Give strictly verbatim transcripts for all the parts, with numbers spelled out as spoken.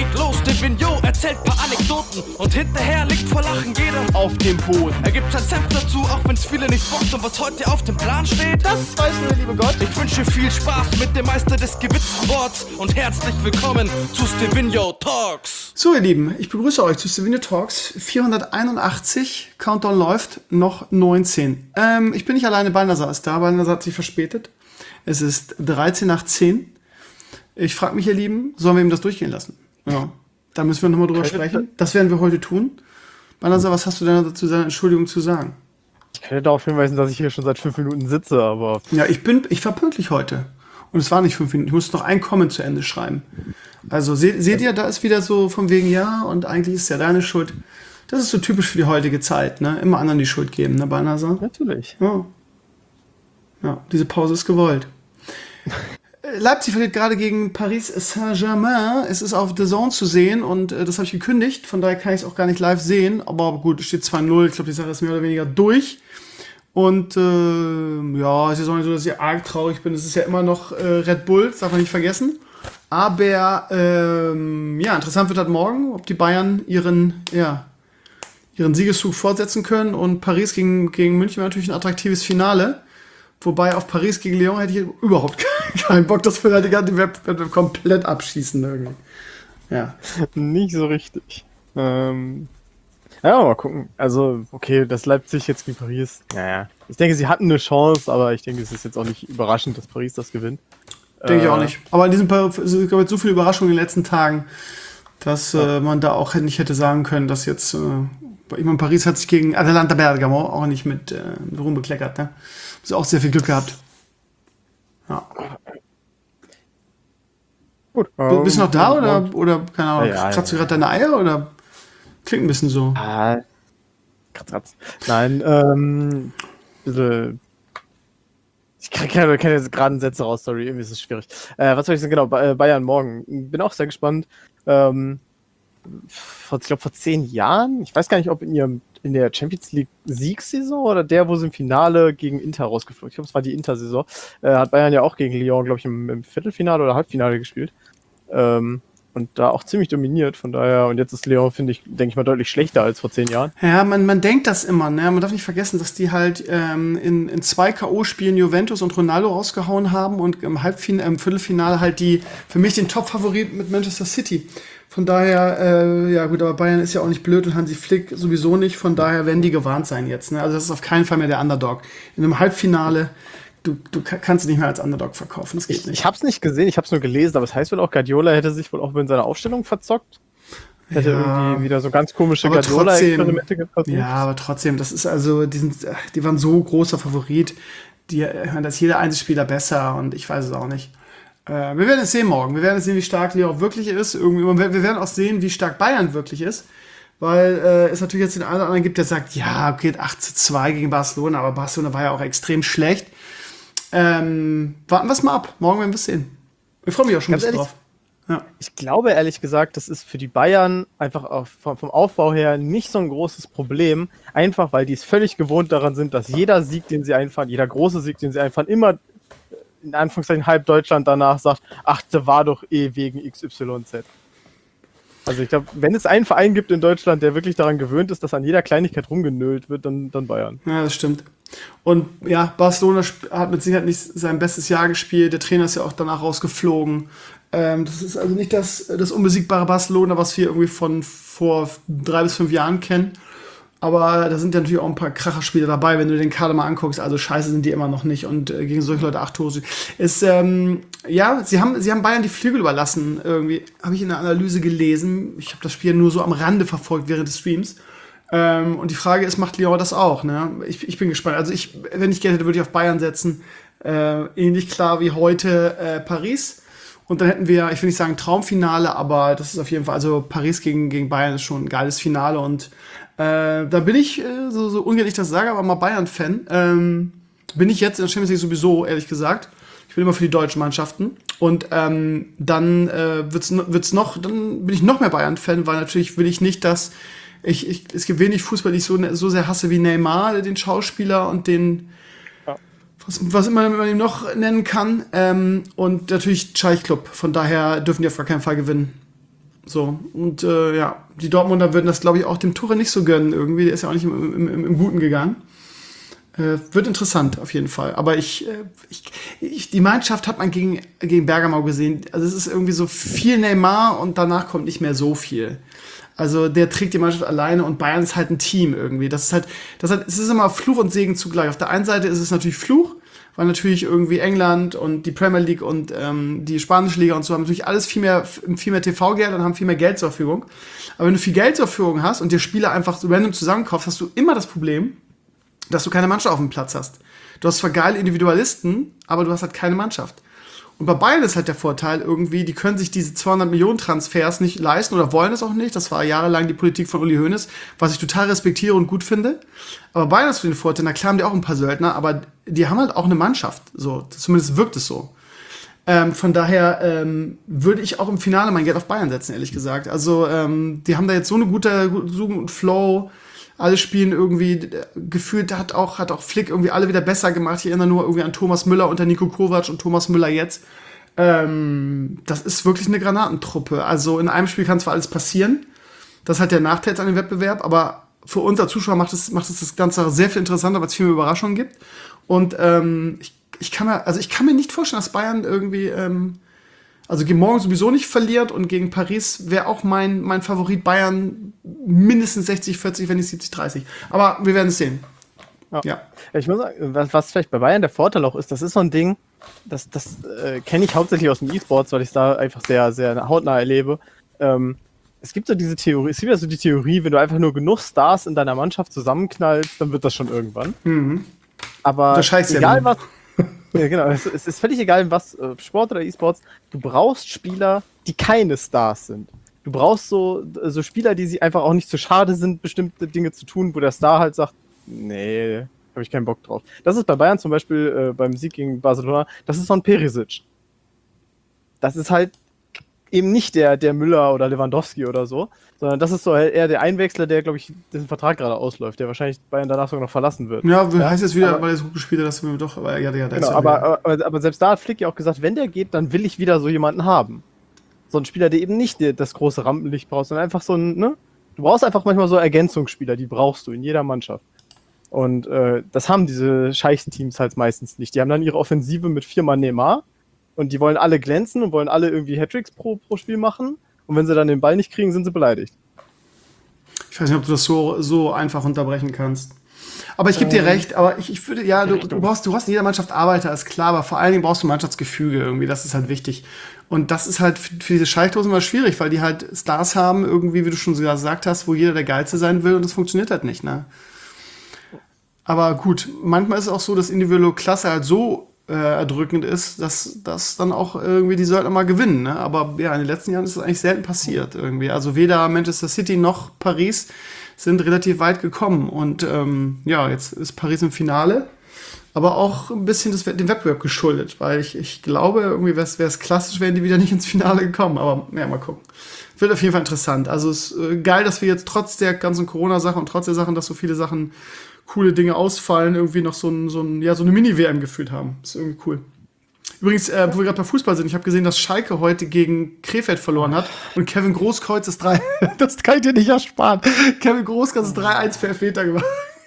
geht los, Stevino erzählt paar Anekdoten und hinterher liegt vor Lachen jeder auf dem Boden. Er gibt sein Senf dazu, auch wenn's viele nicht bockt und was heute auf dem Plan steht, das weiß nur der liebe Gott. Ich wünsche viel Spaß mit dem Meister des gewitzten Worts und herzlich willkommen zu Stevino Talks. So ihr Lieben, ich begrüße euch zu Stevino Talks vierhunderteinundachtzig, Countdown läuft, noch neunzehn. Ähm, ich bin nicht alleine, Balnasar ist da, Balnasar hat sich verspätet. Es ist dreizehn nach zehn. Ich frage mich, ihr Lieben, sollen wir ihm das durchgehen lassen? Ja, da müssen wir nochmal drüber sprechen. Das werden wir heute tun. Balnasar, was hast du denn dazu seiner Entschuldigung zu sagen? Ich kann ja darauf hinweisen, dass ich hier schon seit fünf Minuten sitze, aber... Ja, ich bin, ich war pünktlich heute. Und es war nicht fünf Minuten. Ich musste noch ein Comment zu Ende schreiben. Also se- seht ihr, da ist wieder so von wegen, ja, und eigentlich ist ja deine Schuld. Das ist so typisch für die heutige Zeit, ne? Immer anderen die Schuld geben, ne, Balnasar? Natürlich. Ja. Ja, diese Pause ist gewollt. Leipzig verliert gerade gegen Paris Saint-Germain. Es ist auf The Zone zu sehen und äh, das habe ich gekündigt. Von daher kann ich es auch gar nicht live sehen. Aber gut, es steht zwei null. Ich glaube, die Sache ist mehr oder weniger durch. Und äh, ja, es ist auch nicht so, dass ich arg traurig bin. Es ist ja immer noch äh, Red Bull, das darf man nicht vergessen. Aber ähm, ja, interessant wird halt morgen, ob die Bayern ihren, ja, ihren Siegeszug fortsetzen können. Und Paris gegen, gegen München war natürlich ein attraktives Finale. Wobei auf Paris gegen Lyon hätte ich überhaupt keinen Bock. Das würde halt die ganze Wettbewerb komplett abschießen irgendwie. Ja. Nicht so richtig. Ähm, ja, mal gucken. Also, okay, das Leipzig jetzt gegen Paris. Naja. Ich denke, sie hatten eine Chance, aber ich denke, es ist jetzt auch nicht überraschend, dass Paris das gewinnt. Denke äh, ich auch nicht. Aber in diesem Fall, es gab jetzt so viele Überraschungen in den letzten Tagen, dass ja. äh, man da auch nicht hätte sagen können, dass jetzt, äh, ich meine, Paris hat sich gegen Atalanta Bergamo auch nicht mit, äh, mit Ruhm bekleckert, ne? Ist auch sehr viel Glück gehabt. Ja. Gut. Ähm, Bist du noch da oder, oder keine Ahnung, ja, ja, kratzt du ja. gerade deine Eier oder klingt ein bisschen so? Ah, kratz, kratz. Nein, ähm, bisschen. Ich kann, kann, kann jetzt gerade einen Sätze raus, sorry, irgendwie ist es schwierig. Äh, was soll ich sagen, genau, Bayern morgen. Bin auch sehr gespannt. Ähm, vor, ich glaube, vor zehn Jahren, ich weiß gar nicht, ob in ihrem in der Champions League Siegssaison oder der, wo sie im Finale gegen Inter rausgeflogen. Ich glaube, es war die Inter-Saison. Äh, hat Bayern ja auch gegen Lyon, glaube ich, im, im Viertelfinale oder Halbfinale gespielt. Ähm, und da auch ziemlich dominiert. Von daher, und jetzt ist Lyon, finde ich, denke ich mal, deutlich schlechter als vor zehn Jahren. Ja, man, man denkt das immer, ne? Man darf nicht vergessen, dass die halt ähm, in, in zwei K O-Spielen Juventus und Ronaldo rausgehauen haben und im Halbfinale, im Viertelfinale halt die, für mich den Top-Favorit mit Manchester City. Von daher, äh, ja gut, aber Bayern ist ja auch nicht blöd und Hansi Flick sowieso nicht. Von daher werden die gewarnt sein jetzt. Ne? Also das ist auf keinen Fall mehr der Underdog. In einem Halbfinale, du, du kannst dich nicht mehr als Underdog verkaufen. Das geht Ich, nicht. ich habe es nicht gesehen, ich habe es nur gelesen, aber es heißt wohl auch, Guardiola hätte sich wohl auch in seiner Aufstellung verzockt. Hätte Ja. irgendwie wieder so ganz komische Aber Guardiola-Experimente gehabt. Ja, aber trotzdem, das ist also, die, sind, die waren so großer Favorit. Die, da ist jeder Einzelspieler besser und ich weiß es auch nicht. Äh, wir werden es sehen morgen. Wir werden es sehen, wie stark Lyon wirklich ist. Irgendwie, und wir wir werden auch sehen, wie stark Bayern wirklich ist. Weil äh, es natürlich jetzt den einen oder anderen gibt, der sagt, ja, okay, acht zu zwei gegen Barcelona, aber Barcelona war ja auch extrem schlecht. Ähm, warten wir es mal ab. Morgen werden wir es sehen. Ich freue mich auch schon ein Ganz bisschen ehrlich, drauf. Ja. Ich glaube ehrlich gesagt, das ist für die Bayern einfach auf, vom, vom Aufbau her nicht so ein großes Problem. Einfach, weil die es völlig gewohnt daran sind, dass jeder Sieg, den sie einfahren, jeder große Sieg, den sie einfahren, immer in Anführungszeichen halb Deutschland danach sagt, ach, der war doch eh wegen X Y Z. Also ich glaube, wenn es einen Verein gibt in Deutschland, der wirklich daran gewöhnt ist, dass an jeder Kleinigkeit rumgenölt wird, dann, dann Bayern. Ja, das stimmt. Und ja, Barcelona sp- hat mit Sicherheit nicht sein bestes Jahr gespielt. Der Trainer ist ja auch danach rausgeflogen. Ähm, das ist also nicht das, das unbesiegbare Barcelona, was wir irgendwie von vor drei bis fünf Jahren kennen. Aber da sind ja natürlich auch ein paar Kracherspieler dabei, wenn du den Kader mal anguckst. Also scheiße sind die immer noch nicht. Und äh, gegen solche Leute acht Tore. Ist, ähm, ja, sie haben, sie haben Bayern die Flügel überlassen. Irgendwie habe ich in der Analyse gelesen. Ich habe das Spiel nur so am Rande verfolgt während des Streams. Ähm, und die Frage ist, macht Lyon das auch? Ne? Ich, ich bin gespannt. Also ich, wenn ich Geld hätte, würde ich auf Bayern setzen. Äh, ähnlich klar wie heute äh, Paris. Und dann hätten wir, ich will nicht sagen Traumfinale, aber das ist auf jeden Fall, also Paris gegen, gegen Bayern ist schon ein geiles Finale. Und äh, da bin ich, äh, so, so ungern ich das sage, aber mal Bayern-Fan. Ähm, bin ich jetzt in der Champions League sowieso, ehrlich gesagt. Ich bin immer für die deutschen Mannschaften. Und ähm, dann äh, wird's, wird's noch, dann bin ich noch mehr Bayern-Fan, weil natürlich will ich nicht, dass ich, ich es gibt wenig Fußball, die ich so, so sehr hasse wie Neymar, den Schauspieler und den, ja. was, was immer man ihn noch nennen kann. Ähm, und natürlich Scheich Club. Von daher dürfen die auf gar keinen Fall gewinnen. So, und äh, ja, die Dortmunder würden das, glaube ich, auch dem Tuchel nicht so gönnen irgendwie. Der ist ja auch nicht im, im, im, im Guten gegangen. Äh, wird interessant, auf jeden Fall. Aber ich, äh, ich, ich die Mannschaft hat man gegen, gegen Bergamo gesehen. Also es ist irgendwie so viel Neymar und danach kommt nicht mehr so viel. Also der trägt die Mannschaft alleine und Bayern ist halt ein Team irgendwie. Das ist halt, das ist halt, es ist immer Fluch und Segen zugleich. Auf der einen Seite ist es natürlich Fluch, weil natürlich irgendwie England und die Premier League und ähm, die spanische Liga und so haben natürlich alles viel mehr, viel mehr T V-Geld und haben viel mehr Geld zur Verfügung. Aber wenn du viel Geld zur Verfügung hast und dir Spieler einfach so random zusammenkaufst, hast du immer das Problem, dass du keine Mannschaft auf dem Platz hast. Du hast zwar geile Individualisten, aber du hast halt keine Mannschaft. Und bei Bayern ist halt der Vorteil irgendwie, die können sich diese zweihundert Millionen Transfers nicht leisten oder wollen es auch nicht. Das war jahrelang die Politik von Uli Hoeneß, was ich total respektiere und gut finde. Aber Bayern ist für den Vorteil, na klar haben die auch ein paar Söldner, aber die haben halt auch eine Mannschaft. So, zumindest wirkt es so. Ähm, von daher ähm, würde ich auch im Finale mein Geld auf Bayern setzen, ehrlich gesagt. Also ähm, die haben da jetzt so eine gute, so einen Flow. Alle spielen irgendwie, gefühlt hat auch, hat auch Flick irgendwie alle wieder besser gemacht. Ich erinnere nur irgendwie an Thomas Müller unter Nico Kovac und Thomas Müller jetzt. Ähm, das ist wirklich eine Granatentruppe. Also in einem Spiel kann zwar alles passieren. Das ist halt der Nachteil an dem Wettbewerb. Aber für uns als Zuschauer macht es, macht es das Ganze sehr viel interessanter, weil es viel mehr Überraschungen gibt. Und ähm, ich, ich, kann mir, also ich kann mir nicht vorstellen, dass Bayern irgendwie ähm, also gegen morgen sowieso nicht verliert und gegen Paris wäre auch mein, mein Favorit Bayern mindestens sechzig vierzig, wenn nicht siebzig dreißig. Aber wir werden es sehen. Ja. ja. Ich muss sagen, was, was vielleicht bei Bayern der Vorteil auch ist, das ist so ein Ding, das, das äh, kenne ich hauptsächlich aus dem E-Sports, weil ich es da einfach sehr, sehr hautnah erlebe. Ähm, es gibt so diese Theorie, es gibt ja so die Theorie, wenn du einfach nur genug Stars in deiner Mannschaft zusammenknallst, dann wird das schon irgendwann. Mhm. Aber egal ja was. Ja, genau. Es, es ist völlig egal, was Sport oder E-Sports. Du brauchst Spieler, die keine Stars sind. Du brauchst so, so Spieler, die sich einfach auch nicht zu schade sind, bestimmte Dinge zu tun, wo der Star halt sagt, nee, habe ich keinen Bock drauf. Das ist bei Bayern zum Beispiel äh, beim Sieg gegen Barcelona, das ist so ein Perisic. Das ist halt eben nicht der, der Müller oder Lewandowski oder so, sondern das ist so eher der Einwechsler, der, glaube ich, dessen Vertrag gerade ausläuft, der wahrscheinlich Bayern danach sogar noch verlassen wird. Ja, ja? heißt jetzt wieder, aber, weil er so gut gespielt hat, dass wir doch, aber ja, ja, genau, aber, aber, aber selbst da hat Flick ja auch gesagt, wenn der geht, dann will ich wieder so jemanden haben. So ein Spieler, der eben nicht das große Rampenlicht braucht, sondern einfach so ein, ne? Du brauchst einfach manchmal so Ergänzungsspieler, die brauchst du in jeder Mannschaft. Und äh, das haben diese Scheichsteams halt meistens nicht. Die haben dann ihre Offensive mit viermal Neymar und die wollen alle glänzen und wollen alle irgendwie Hattricks pro, pro Spiel machen. Und wenn sie dann den Ball nicht kriegen, sind sie beleidigt. Ich weiß nicht, ob du das so, so einfach unterbrechen kannst. Aber ich gebe dir ähm, recht, aber ich, ich würde, ja, du, du brauchst, du hast in jeder Mannschaft Arbeiter, ist klar, aber vor allen Dingen brauchst du Mannschaftsgefüge irgendwie, das ist halt wichtig. Und das ist halt für, für diese Scheichdosen immer schwierig, weil die halt Stars haben, irgendwie, wie du schon sogar gesagt hast, wo jeder der Geilste sein will und das funktioniert halt nicht, ne? Aber gut, manchmal ist es auch so, dass individuelle Klasse halt so äh, erdrückend ist, dass, dass dann auch irgendwie die Söldner mal gewinnen, ne? Aber ja, in den letzten Jahren ist das eigentlich selten passiert irgendwie. Also weder Manchester City noch Paris sind relativ weit gekommen. Und ähm, ja, jetzt ist Paris im Finale, aber auch ein bisschen das, dem Wettbewerb geschuldet, weil ich, ich glaube, irgendwie wäre es klassisch, wären die wieder nicht ins Finale gekommen. Aber ja, mal gucken. Wird auf jeden Fall interessant. Also es ist äh, geil, dass wir jetzt trotz der ganzen Corona-Sache und trotz der Sachen, dass so viele Sachen, coole Dinge ausfallen, irgendwie noch so, ein, so, ein, ja, so eine Mini-W M gefühlt haben. Das ist irgendwie cool. Übrigens, äh, wo wir gerade bei Fußball sind, ich habe gesehen, dass Schalke heute gegen Krefeld verloren hat und Kevin Großkreuz ist drei. Das kann ich dir nicht ersparen. Kevin Großkreuz ist drei eins für Elfmeter gemacht.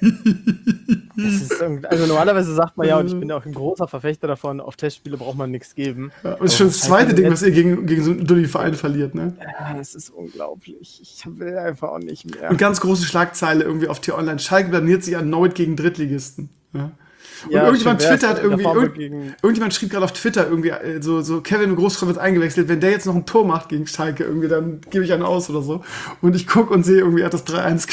Das ist, also normalerweise sagt man ja, und ich bin ja auch ein großer Verfechter davon, auf Testspiele braucht man nichts geben. Ja, das ist schon das zweite Ding, was ihr gegen, gegen so einen dulli Verein verliert, ne? Ja, das ist unglaublich. Ich will einfach auch nicht mehr. Und ganz große Schlagzeile irgendwie auf T-Online. Schalke blamiert sich erneut gegen Drittligisten. Ja. Und ja, irgendjemand twittert irgendwie, irgend, irgendjemand schrieb gerade auf Twitter irgendwie, so, so Kevin Großkreuz wird eingewechselt, wenn der jetzt noch ein Tor macht gegen Schalke irgendwie, dann gebe ich einen aus oder so. Und ich gucke und sehe irgendwie, er hat das drei eins.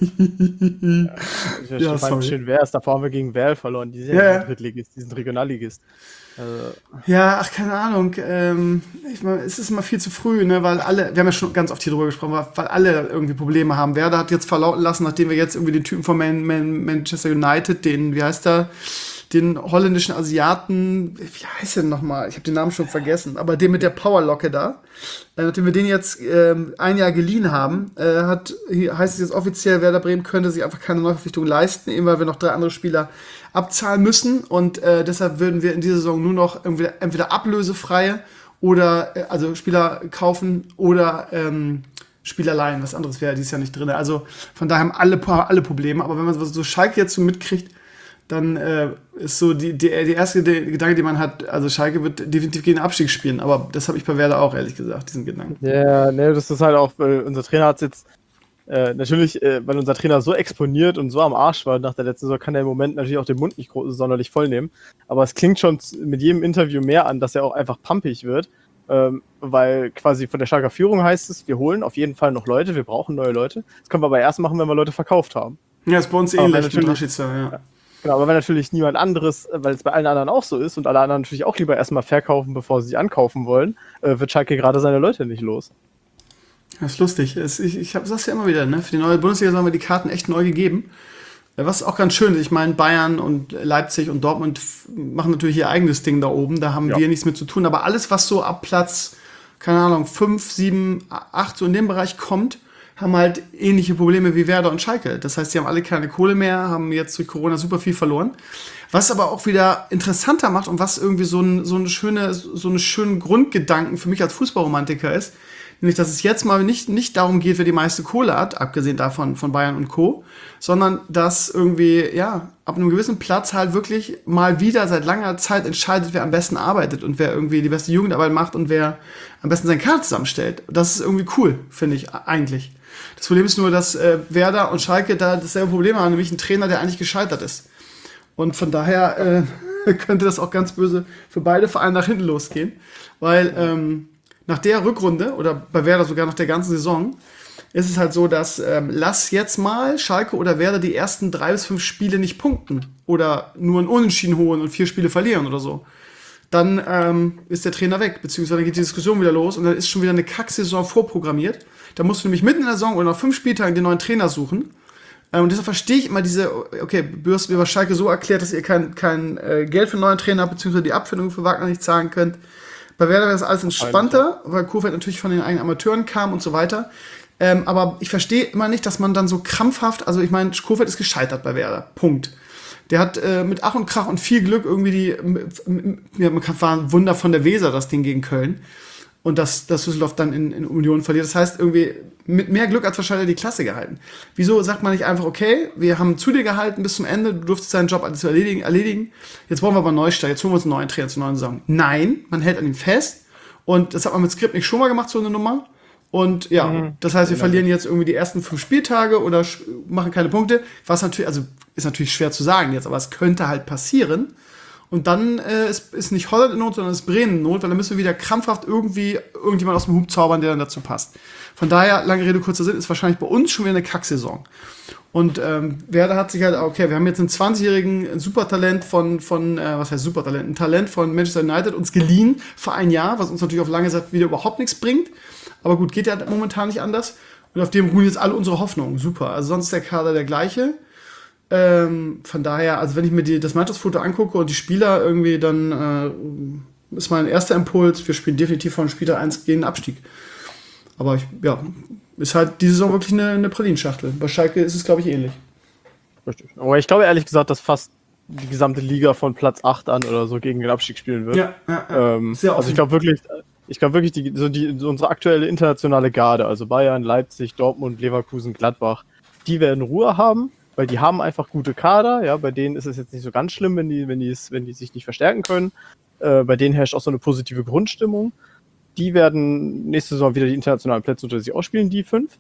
Ja, ich ja, fand schön wäre es, davor haben wir gegen Werl verloren, die sind ja, ja Drittligist, die sind Regionalligist. Also. Ja, ach, keine Ahnung, ähm, ich meine, es ist immer viel zu früh, ne, weil alle, wir haben ja schon ganz oft hier drüber gesprochen, weil alle irgendwie Probleme haben. Werder hat jetzt verlauten lassen, nachdem wir jetzt irgendwie den Typen von Man, Man, Manchester United, den, wie heißt der, den holländischen Asiaten, wie heißt der nochmal? Ich habe den Namen schon vergessen, aber den mit der Powerlocke da, äh, nachdem wir den jetzt äh, ein Jahr geliehen haben, äh, hat, hier heißt es jetzt offiziell, Werder Bremen könnte sich einfach keine Neuverpflichtung leisten, eben weil wir noch drei andere Spieler abzahlen müssen und äh, deshalb würden wir in dieser Saison nur noch entweder, entweder ablösefreie oder äh, also Spieler kaufen oder ähm, Spieler leihen. Was anderes wäre dieses Jahr nicht drin. Also von daher haben alle, alle Probleme. Aber wenn man so Schalke jetzt so mitkriegt, dann äh, ist so die, die, die erste Gedanke, die man hat, also Schalke wird definitiv gegen den Abstieg spielen. Aber das habe ich bei Werder auch, ehrlich gesagt, diesen Gedanken. Ja, ne, das ist halt auch, weil unser Trainer hat es jetzt Äh, natürlich, äh, weil unser Trainer so exponiert und so am Arsch war nach der letzten Saison, kann er im Moment natürlich auch den Mund nicht groß, sonderlich voll nehmen. Aber es klingt schon mit jedem Interview mehr an, dass er auch einfach pumpig wird. Ähm, weil quasi von der Schalker Führung heißt es, wir holen auf jeden Fall noch Leute, wir brauchen neue Leute. Das können wir aber erst machen, wenn wir Leute verkauft haben. Ja, ist bei uns ähnlich mit Rashica, ja. Genau, aber wenn natürlich niemand anderes, weil es bei allen anderen auch so ist und alle anderen natürlich auch lieber erstmal verkaufen, bevor sie sich ankaufen wollen, äh, wird Schalke gerade seine Leute nicht los. Das ist lustig. Es, ich ich habe das ja immer wieder, ne? Für die neue Bundesliga haben wir die Karten echt neu gegeben. Was auch ganz schön ist. Ich meine, Bayern und Leipzig und Dortmund machen natürlich ihr eigenes Ding da oben. Da haben ja. wir nichts mit zu tun. Aber alles, was so ab Platz, keine Ahnung, fünf, sieben, acht so in dem Bereich kommt, haben halt ähnliche Probleme wie Werder und Schalke. Das heißt, die haben alle keine Kohle mehr, haben jetzt durch Corona super viel verloren. Was aber auch wieder interessanter macht und was irgendwie so ein, so eine schöne, so einen schönen Grundgedanken für mich als Fußballromantiker ist, nämlich, dass es jetzt mal nicht, nicht darum geht, wer die meiste Kohle hat, abgesehen davon von Bayern und Co., sondern dass irgendwie, ja, ab einem gewissen Platz halt wirklich mal wieder seit langer Zeit entscheidet, wer am besten arbeitet und wer irgendwie die beste Jugendarbeit macht und wer am besten seinen Kader zusammenstellt. Das ist irgendwie cool, finde ich eigentlich. Das Problem ist nur, dass äh, Werder und Schalke da dasselbe Problem haben, nämlich ein Trainer, der eigentlich gescheitert ist. Und von daher äh, könnte das auch ganz böse für beide Vereine nach hinten losgehen, weil ähm, nach der Rückrunde, oder bei Werder sogar nach der ganzen Saison, ist es halt so, dass ähm, lass jetzt mal Schalke oder Werder die ersten drei bis fünf Spiele nicht punkten oder nur ein Unentschieden holen und vier Spiele verlieren oder so. Dann ähm, ist der Trainer weg, beziehungsweise dann geht die Diskussion wieder los und dann ist schon wieder eine Kacksaison vorprogrammiert. Da musst du nämlich mitten in der Saison oder nach fünf Spieltagen den neuen Trainer suchen. Ähm, und deshalb verstehe ich immer diese, okay, du hast mir bei Schalke so erklärt, dass ihr kein, kein äh, Geld für einen neuen Trainer habt, beziehungsweise die Abfindung für Wagner nicht zahlen könnt. Bei Werder wäre das alles entspannter, weil Kurfeld natürlich von den eigenen Amateuren kam und so weiter. Ähm, aber ich verstehe immer nicht, dass man dann so krampfhaft, also ich meine, Kurfeld ist gescheitert bei Werder. Punkt. Der hat äh, mit Ach und Krach und viel Glück irgendwie die, ja, man kann war ein Wunder von der Weser, das Ding gegen Köln. Und dass, dass Düsseldorf dann in, in Union verliert. Das heißt, irgendwie mit mehr Glück als wahrscheinlich die Klasse gehalten. Wieso sagt man nicht einfach, okay, wir haben zu dir gehalten bis zum Ende, du durftest deinen Job alles erledigen, erledigen. Jetzt wollen wir aber Neustart, jetzt holen wir uns einen neuen Trainer zur neuen Saison. Nein, man hält an ihm fest. Und das hat man mit Skripnik schon mal gemacht, so eine Nummer. Und ja, mhm. das heißt, wir ja, verlieren jetzt irgendwie die ersten fünf Spieltage oder machen keine Punkte. Was natürlich, also ist natürlich schwer zu sagen jetzt, aber es könnte halt passieren. Und dann äh, ist, ist nicht Holland in Not, sondern ist Bremen in Not, weil dann müssen wir wieder krampfhaft irgendwie irgendjemand aus dem Hub zaubern, der dann dazu passt. Von daher, lange Rede, kurzer Sinn, ist wahrscheinlich bei uns schon wieder eine Kacksaison. Und ähm, Werder hat sich halt, okay, wir haben jetzt einen zwanzigjährigen Supertalent von, von äh, was heißt Supertalent? Ein Talent von Manchester United uns geliehen für ein Jahr, was uns natürlich auf lange Zeit wieder überhaupt nichts bringt. Aber gut, geht ja momentan nicht anders. Und auf dem ruhen jetzt alle unsere Hoffnungen. Super. Also sonst ist der Kader der gleiche. Ähm, von daher, also wenn ich mir die, das Mannschaftsfoto angucke und die Spieler irgendwie, dann äh, ist mein erster Impuls, wir spielen definitiv von Spieltag eins gegen den Abstieg. Aber ich, ja, ist halt diese Saison wirklich eine, eine Pralinschachtel. Bei Schalke ist es, glaube ich, ähnlich. Richtig. Aber ich glaube ehrlich gesagt, dass fast die gesamte Liga von Platz acht an oder so gegen den Abstieg spielen wird. Ja, ja, ja. Ähm, Sehr also ich glaube wirklich, ich glaube wirklich, die, so die, so unsere aktuelle internationale Garde, also Bayern, Leipzig, Dortmund, Leverkusen, Gladbach, die werden Ruhe haben. Weil die haben einfach gute Kader, ja, bei denen ist es jetzt nicht so ganz schlimm, wenn die, wenn die, wenn die sich nicht verstärken können. Äh, bei denen herrscht auch so eine positive Grundstimmung. Die werden nächste Saison wieder die internationalen Plätze unter sich ausspielen, die fünf.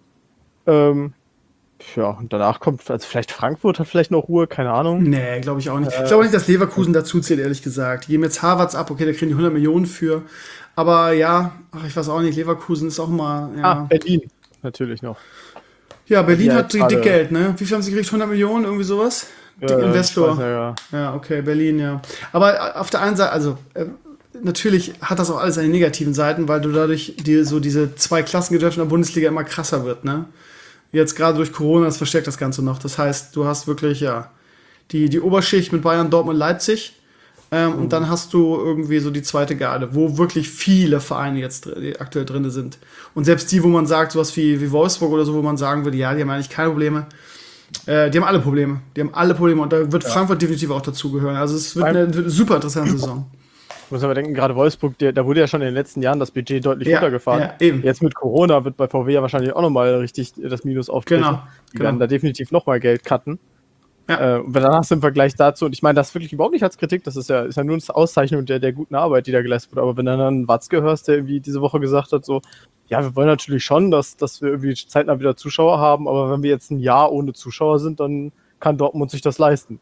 Ähm, ja, und danach kommt, also vielleicht Frankfurt hat vielleicht noch Ruhe, keine Ahnung. Nee, glaube ich auch nicht. Äh, ich glaube nicht, dass Leverkusen dazu zählt, ehrlich gesagt. Die geben jetzt Harvards ab, okay, da kriegen die hundert Millionen für. Aber ja, ach, ich weiß auch nicht, Leverkusen ist auch mal, ja. Ah, Berlin natürlich noch. Ja, Berlin ja, hat dick Geld, ne? Wie viel haben sie gekriegt? hundert Millionen, irgendwie sowas? Ja, dick Investor. Ja, ja. ja, okay, Berlin, ja. Aber auf der einen Seite, also äh, natürlich hat das auch alles seine negativen Seiten, weil du dadurch die, so diese zwei Klassengesellschaften in der Bundesliga immer krasser wird, ne? Jetzt gerade durch Corona, das verstärkt das Ganze noch. Das heißt, du hast wirklich, ja, die, die Oberschicht mit Bayern, Dortmund, Leipzig. Ähm, mhm. Und dann hast du irgendwie so die zweite Garde, wo wirklich viele Vereine jetzt dr- aktuell drin sind. Und selbst die, wo man sagt, sowas wie, wie Wolfsburg oder so, wo man sagen würde, ja, die haben eigentlich keine Probleme. Äh, die haben alle Probleme. Die haben alle Probleme. Und da wird ja. Frankfurt definitiv auch dazugehören. Also es wird eine, wird eine super interessante Saison. Ich muss aber denken, gerade Wolfsburg, der, da wurde ja schon in den letzten Jahren das Budget deutlich ja, runtergefahren. Ja, eben. Jetzt mit Corona wird bei V W ja wahrscheinlich auch nochmal richtig das Minus auftreten. Genau, Die genau. werden da definitiv nochmal Geld cutten. Ja. Äh, und dann hast du im Vergleich dazu, und ich meine das wirklich überhaupt nicht als Kritik, das ist ja, ist ja nur eine Auszeichnung der, der guten Arbeit, die da geleistet wurde. Aber wenn dann ein Watzke hörst, der irgendwie diese Woche gesagt hat, so, ja, wir wollen natürlich schon, dass, dass wir irgendwie zeitnah wieder Zuschauer haben, aber wenn wir jetzt ein Jahr ohne Zuschauer sind, dann kann Dortmund sich das leisten.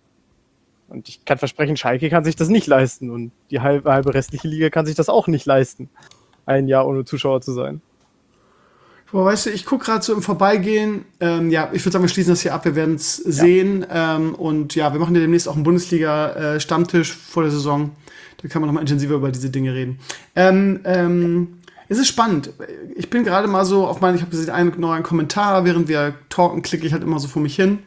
Und ich kann versprechen, Schalke kann sich das nicht leisten und die halbe, halbe restliche Liga kann sich das auch nicht leisten, ein Jahr ohne Zuschauer zu sein. Boah, weißt du, ich gucke gerade so im Vorbeigehen, ähm, ja, ich würde sagen, wir schließen das hier ab, wir werden es sehen ja. Ähm, und ja, wir machen ja demnächst auch einen Bundesliga-Stammtisch äh, vor der Saison, da kann man nochmal intensiver über diese Dinge reden. Ähm, ähm, es ist spannend, ich bin gerade mal so auf meinen, ich habe gesehen, einen neuen Kommentar, während wir talken, klicke ich halt immer so vor mich hin.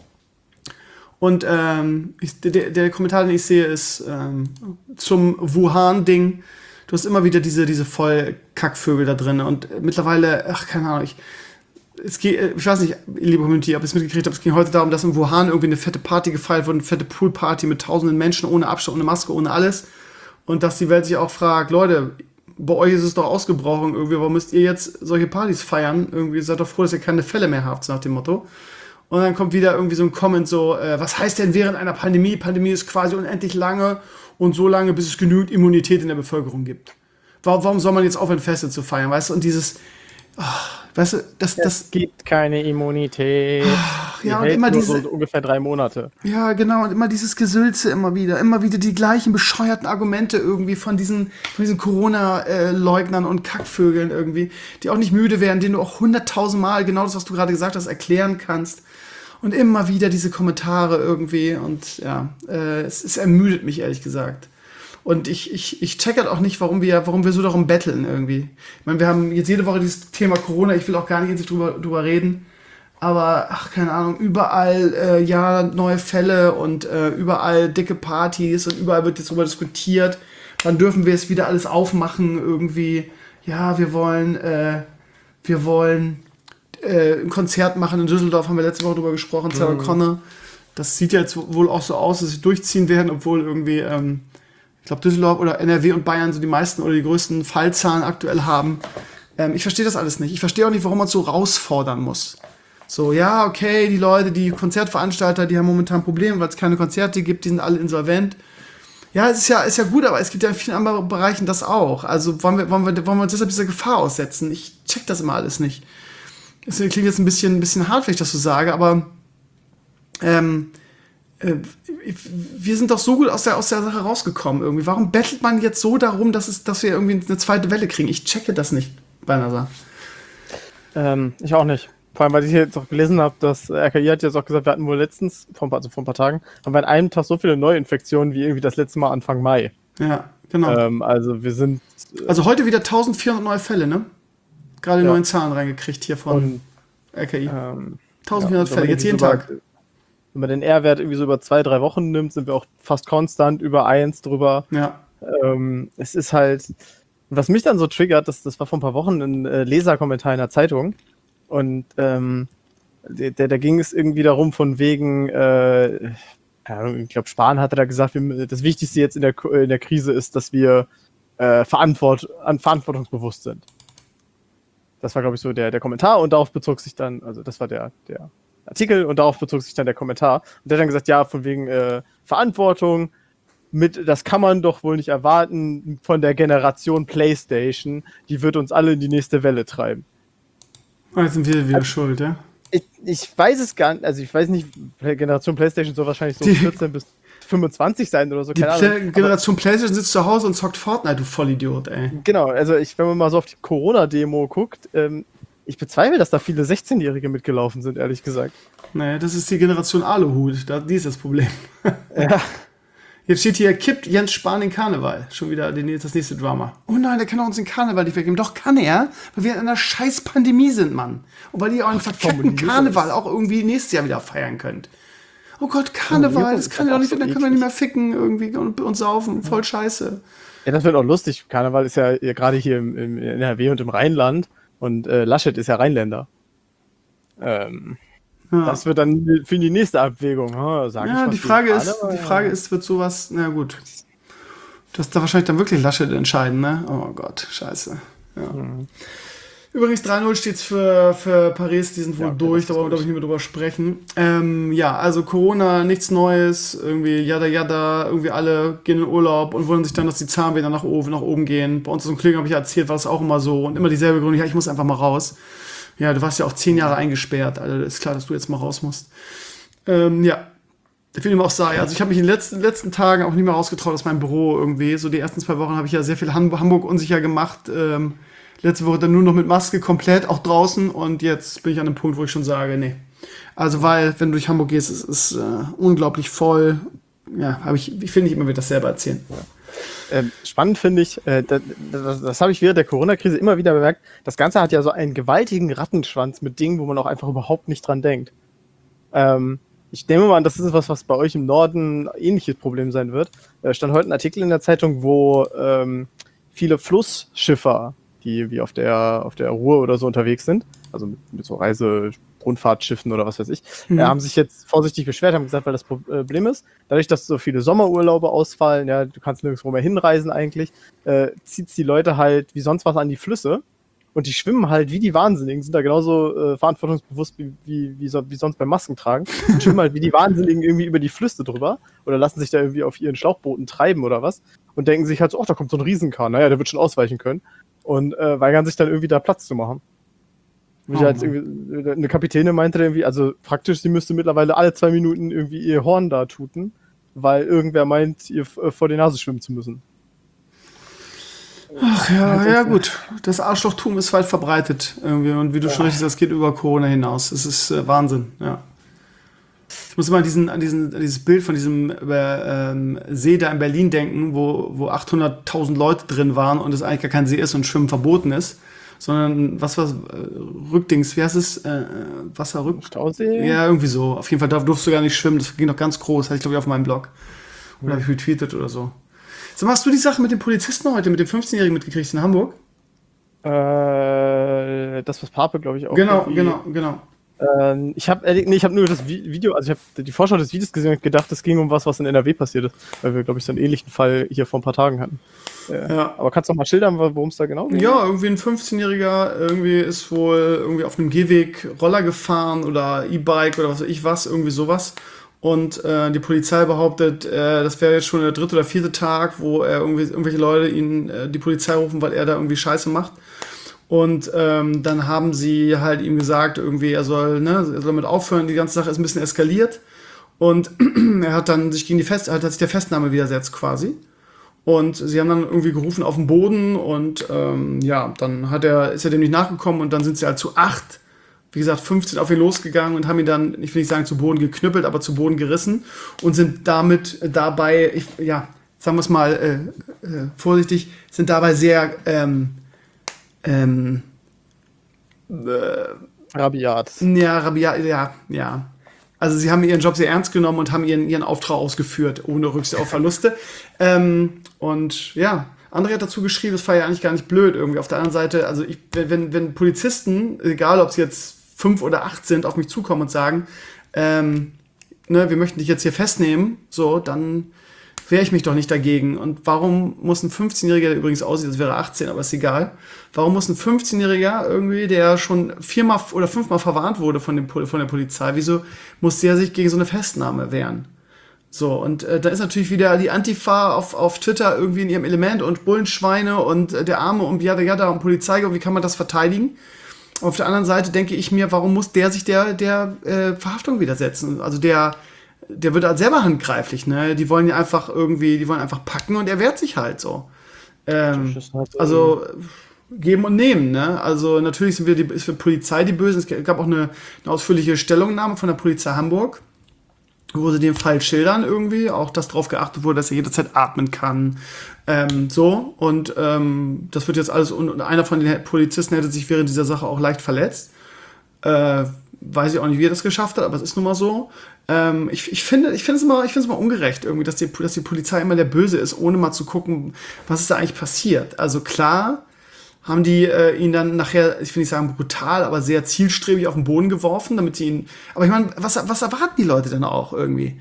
Und ähm, ich, der, der Kommentar, den ich sehe, ist ähm, zum Wuhan-Ding. Du hast immer wieder diese, diese Vollkackvögel da drin. Und mittlerweile, ach, keine Ahnung, ich, es geht, ich weiß nicht, liebe Community, ob ihr es mitgekriegt habt, es ging heute darum, dass in Wuhan irgendwie eine fette Party gefeiert wurde, eine fette Poolparty mit tausenden Menschen, ohne Abstand, ohne Maske, ohne alles. Und dass die Welt sich auch fragt, Leute, bei euch ist es doch ausgebrochen, irgendwie, warum müsst ihr jetzt solche Partys feiern? Irgendwie seid doch froh, dass ihr keine Fälle mehr habt, nach dem Motto. Und dann kommt wieder irgendwie so ein Comment so, äh, was heißt denn während einer Pandemie? Pandemie ist quasi unendlich lange und so lange, bis es genügend Immunität in der Bevölkerung gibt. Warum, warum soll man jetzt aufhören, Feste zu feiern, weißt du? Und dieses, ach, weißt du, das... das es gibt keine Immunität. Ach, ja, die und hält immer nur diese... so ungefähr drei Monate. Ja, genau, und immer dieses Gesülze immer wieder. Immer wieder die gleichen bescheuerten Argumente irgendwie von diesen, von diesen Corona-Leugnern und Kackvögeln irgendwie, die auch nicht müde werden, denen du auch hunderttausend Mal genau das, was du gerade gesagt hast, erklären kannst. Und immer wieder diese Kommentare irgendwie und ja, äh, es, es ermüdet mich ehrlich gesagt. Und ich, ich, ich check halt auch nicht, warum wir, warum wir so darum betteln irgendwie. Ich meine, wir haben jetzt jede Woche dieses Thema Corona, ich will auch gar nicht jetzt drüber, drüber reden, aber ach, keine Ahnung, überall äh, ja neue Fälle und äh, überall dicke Partys und überall wird jetzt darüber diskutiert. Dann dürfen wir es wieder alles aufmachen irgendwie. Ja, wir wollen, äh, wir wollen ein Konzert machen in Düsseldorf, haben wir letzte Woche drüber gesprochen, Sarah mhm. Connor. Das sieht ja jetzt wohl auch so aus, dass sie durchziehen werden, obwohl irgendwie, ähm, ich glaube, Düsseldorf oder N R W und Bayern so die meisten oder die größten Fallzahlen aktuell haben. Ähm, ich verstehe das alles nicht. Ich verstehe auch nicht, warum man es so rausfordern muss. So, ja, okay, die Leute, die Konzertveranstalter, die haben momentan Probleme, weil es keine Konzerte gibt, die sind alle insolvent. Ja, es ist ja, ist ja gut, aber es gibt ja in vielen anderen Bereichen das auch. Also wollen wir, wollen wir, wollen wir uns deshalb dieser Gefahr aussetzen? Ich check das immer alles nicht. Das klingt jetzt ein bisschen, ein bisschen hart, wenn ich das so sage, aber ähm, äh, wir sind doch so gut aus der, aus der Sache rausgekommen irgendwie. Warum bettelt man jetzt so darum, dass, es, dass wir irgendwie eine zweite Welle kriegen? Ich checke das nicht bei NASA. Ähm, ich auch nicht. Vor allem, weil ich jetzt auch gelesen habe, dass R K I hat jetzt auch gesagt, wir hatten wohl letztens, vor, also vor ein paar Tagen, haben wir an einem Tag so viele Neuinfektionen wie irgendwie das letzte Mal Anfang Mai. Ja, genau. Ähm, also wir sind... Äh, also heute wieder eintausendvierhundert neue Fälle, ne? Gerade ja. neuen Zahlen reingekriegt hier von und, R K I. Ähm, eintausendvierhundert ja, Fälle, jetzt jeden so Tag. Über, wenn man den R-Wert irgendwie so über zwei, drei Wochen nimmt, sind wir auch fast konstant über eins drüber. Ja. Ähm, es ist halt, was mich dann so triggert, das, das war vor ein paar Wochen ein äh, Leserkommentar in der Zeitung und ähm, der, da ging es irgendwie darum von wegen, äh, ich glaube Spahn hatte da gesagt, das Wichtigste jetzt in der, in der Krise ist, dass wir äh, verantwort, an, verantwortungsbewusst sind. Das war, glaube ich, so der, der Kommentar und darauf bezog sich dann, also das war der, der Artikel und darauf bezog sich dann der Kommentar. Und der hat dann gesagt, ja, von wegen äh, Verantwortung, mit, das kann man doch wohl nicht erwarten von der Generation PlayStation, die wird uns alle in die nächste Welle treiben. Jetzt sind wir wieder also, schuld, ja? Ich, ich weiß es gar nicht, also ich weiß nicht, Generation PlayStation soll wahrscheinlich so die, vierzehn bis fünfundzwanzig sein oder so, keine die Ahnung. Die Generation PlayStation sitzt zu Hause und zockt Fortnite, du Vollidiot, ey. Genau, also ich, wenn man mal so auf die Corona-Demo guckt, ähm, ich bezweifle, dass da viele sechzehnjährige mitgelaufen sind, ehrlich gesagt. Naja, das ist die Generation Aluhut, da, die ist das Problem. Ja. Jetzt steht hier, kippt Jens Spahn den Karneval. Schon wieder den, das nächste Drama. Oh nein, der kann doch uns den Karneval nicht wegnehmen. Doch kann er, weil wir in einer scheiß Pandemie sind, Mann. Und weil ihr euren verkackten Karneval auch irgendwie nächstes Jahr wieder feiern könnt. Oh Gott, Karneval, das kann ja doch nicht, dann können wir nicht mehr ficken irgendwie und, und saufen. Voll scheiße. Ja, das wird auch lustig. Karneval ist ja, ja gerade hier im, im N R W und im Rheinland und äh, Laschet ist ja Rheinländer. Ähm, ja. Das wird dann für die nächste Abwägung. Huh, sag ja, ich die Frage ist, die Frage ist, wird sowas, na gut. Das da wahrscheinlich dann wirklich Laschet entscheiden, ne? Oh Gott, scheiße. Ja. Mhm. Übrigens drei null steht's für, für Paris, die sind wohl ja, okay, durch, da wollen wir, glaube ich, nicht mehr drüber sprechen. Ähm, ja, also Corona, nichts Neues, irgendwie jada jada, irgendwie alle gehen in Urlaub und wundern sich dann, dass die Zahlen wieder nach oben, nach oben gehen. Bei uns aus dem Kollegen habe ich erzählt, war das auch immer so und immer dieselbe Gründe, ja, ich muss einfach mal raus. Ja, du warst ja auch zehn Jahre eingesperrt, also ist klar, dass du jetzt mal raus musst. Ähm, ja. Ich will ihm auch sagen, also ich habe mich in den letzten, letzten Tagen auch nicht mehr rausgetraut aus meinem Büro irgendwie. So die ersten zwei Wochen habe ich ja sehr viel Hamburg unsicher gemacht. Ähm, letzte Woche dann nur noch mit Maske komplett, auch draußen. Und jetzt bin ich an einem Punkt, wo ich schon sage, nee. Also weil, wenn du durch Hamburg gehst, es ist äh, unglaublich voll. Ja, habe ich, ich will nicht immer wieder das selber erzählen. Ähm, spannend finde ich, äh, das, das, das habe ich während der Corona-Krise immer wieder bemerkt, das Ganze hat ja so einen gewaltigen Rattenschwanz mit Dingen, wo man auch einfach überhaupt nicht dran denkt. Ähm, Ich nehme mal an, das ist was, was bei euch im Norden ein ähnliches Problem sein wird. Da stand heute ein Artikel in der Zeitung, wo ähm, viele Flussschiffer, die wie auf der auf der Ruhr oder so unterwegs sind, also mit, mit so Reise-Rundfahrtschiffen oder was weiß ich, mhm. äh, haben sich jetzt vorsichtig beschwert, haben gesagt, weil das Problem ist, dadurch, dass so viele Sommerurlaube ausfallen, ja, du kannst nirgendwo mehr hinreisen eigentlich, äh, zieht es die Leute halt wie sonst was an die Flüsse. Und die schwimmen halt wie die Wahnsinnigen, sind da genauso äh, verantwortungsbewusst wie, wie, wie, so, wie sonst beim Maskentragen. Und schwimmen halt wie die Wahnsinnigen irgendwie über die Flüsse drüber oder lassen sich da irgendwie auf ihren Schlauchbooten treiben oder was und denken sich halt so, ach, da kommt so ein Riesenkahn, naja, der wird schon ausweichen können. Und äh, weigern sich dann irgendwie da Platz zu machen. Oh, halt irgendwie, eine Kapitänin meinte irgendwie, also praktisch, sie müsste mittlerweile alle zwei Minuten irgendwie ihr Horn da tuten, weil irgendwer meint, ihr äh, vor die Nase schwimmen zu müssen. Ach ja, ja gut. Das Arschlochtum ist weit verbreitet irgendwie und wie du ja. schon richtig sagst, das geht über Corona hinaus. Es ist äh, Wahnsinn, ja. Ich muss immer an, diesen, an, diesen, an dieses Bild von diesem äh, ähm, See da in Berlin denken, wo, wo achthunderttausend Leute drin waren und es eigentlich gar kein See ist und Schwimmen verboten ist, sondern was war äh, Rückdings, wie heißt es? Äh, Wasserrück... Stausee? Ja, irgendwie so. Auf jeden Fall, da durfst du gar nicht schwimmen. Das ging noch ganz groß, hatte ich glaube ich auf meinem Blog. Oder habe ich retweetet oder so. So, hast du die Sache mit dem Polizisten heute, mit dem fünfzehnjährigen mitgekriegt in Hamburg? Äh, das was Pape, glaube ich, auch. Genau, genau, genau. Ähm, ich habe nee, ich hab nur das Video, also ich habe die Vorschau des Videos gesehen und gedacht, es ging um was, was in N R W passiert ist, weil wir, glaube ich, so einen ähnlichen Fall hier vor ein paar Tagen hatten. Äh, ja. Aber kannst du noch mal schildern, worum es da genau geht? Ja, irgendwie ein fünfzehnjähriger irgendwie ist wohl irgendwie auf einem Gehweg Roller gefahren oder E-Bike oder was weiß ich was, irgendwie sowas. Und äh, die Polizei behauptet, äh, das wäre jetzt schon der dritte oder vierte Tag, wo er irgendwie irgendwelche Leute ihn äh, die Polizei rufen, weil er da irgendwie Scheiße macht. Und ähm, dann haben sie halt ihm gesagt, irgendwie er soll, ne, er soll damit aufhören. Die ganze Sache ist ein bisschen eskaliert. Und er hat dann sich gegen die Fest, hat sich der Festnahme widersetzt quasi. Und sie haben dann irgendwie gerufen auf den Boden und ähm, ja, dann hat er, ist er dem nicht nachgekommen und dann sind sie halt zu acht. Wie gesagt, fünfzehn auf ihn losgegangen und haben ihn dann, ich will nicht sagen zu Boden geknüppelt, aber zu Boden gerissen und sind damit dabei, ich, ja, sagen wir es mal äh, äh, vorsichtig, sind dabei sehr ähm, ähm, äh, rabiat. Ja, rabiat, ja, ja. Also sie haben ihren Job sehr ernst genommen und haben ihren, ihren Auftrag ausgeführt, ohne Rücksicht auf Verluste. ähm, und ja, André hat dazu geschrieben, das war ja eigentlich gar nicht blöd irgendwie. Auf der anderen Seite, also ich, wenn, wenn Polizisten, egal ob es jetzt fünf oder acht sind, auf mich zukommen und sagen, ähm, ne, wir möchten dich jetzt hier festnehmen, so, dann wehre ich mich doch nicht dagegen. Und warum muss ein fünfzehnjähriger, der übrigens aussieht, als wäre er achtzehn, aber ist egal, warum muss ein fünfzehnjähriger irgendwie, der schon viermal oder fünfmal verwarnt wurde von, dem, von der Polizei, wieso muss der sich gegen so eine Festnahme wehren? So, und äh, da ist natürlich wieder die Antifa auf, auf Twitter irgendwie in ihrem Element und Bullenschweine und äh, der Arme und Jada Jada und Polizei, und wie kann man das verteidigen? Auf der anderen Seite denke ich mir, warum muss der sich der, der äh, Verhaftung widersetzen? Also der, der wird halt selber handgreiflich, ne? Die wollen ja einfach irgendwie, die wollen einfach packen und er wehrt sich halt so. Ähm, also geben und nehmen, ne? Also natürlich sind wir die, ist für Polizei die Bösen. Es gab auch eine, eine ausführliche Stellungnahme von der Polizei Hamburg, wo sie den Fall schildern irgendwie, auch dass darauf geachtet wurde, dass er jederzeit atmen kann, ähm, so, und ähm, das wird jetzt alles, und einer von den Polizisten hätte sich während dieser Sache auch leicht verletzt, äh, weiß ich auch nicht, wie er das geschafft hat, aber es ist nun mal so. Ähm, ich, ich finde ich finde es immer, ich finde es immer ungerecht irgendwie, dass die, dass die Polizei immer der Böse ist, ohne mal zu gucken, was ist da eigentlich passiert. Also klar haben die äh, ihn dann nachher, ich will nicht sagen brutal, aber sehr zielstrebig auf den Boden geworfen, damit sie ihn, aber ich meine, was, was erwarten die Leute denn auch irgendwie?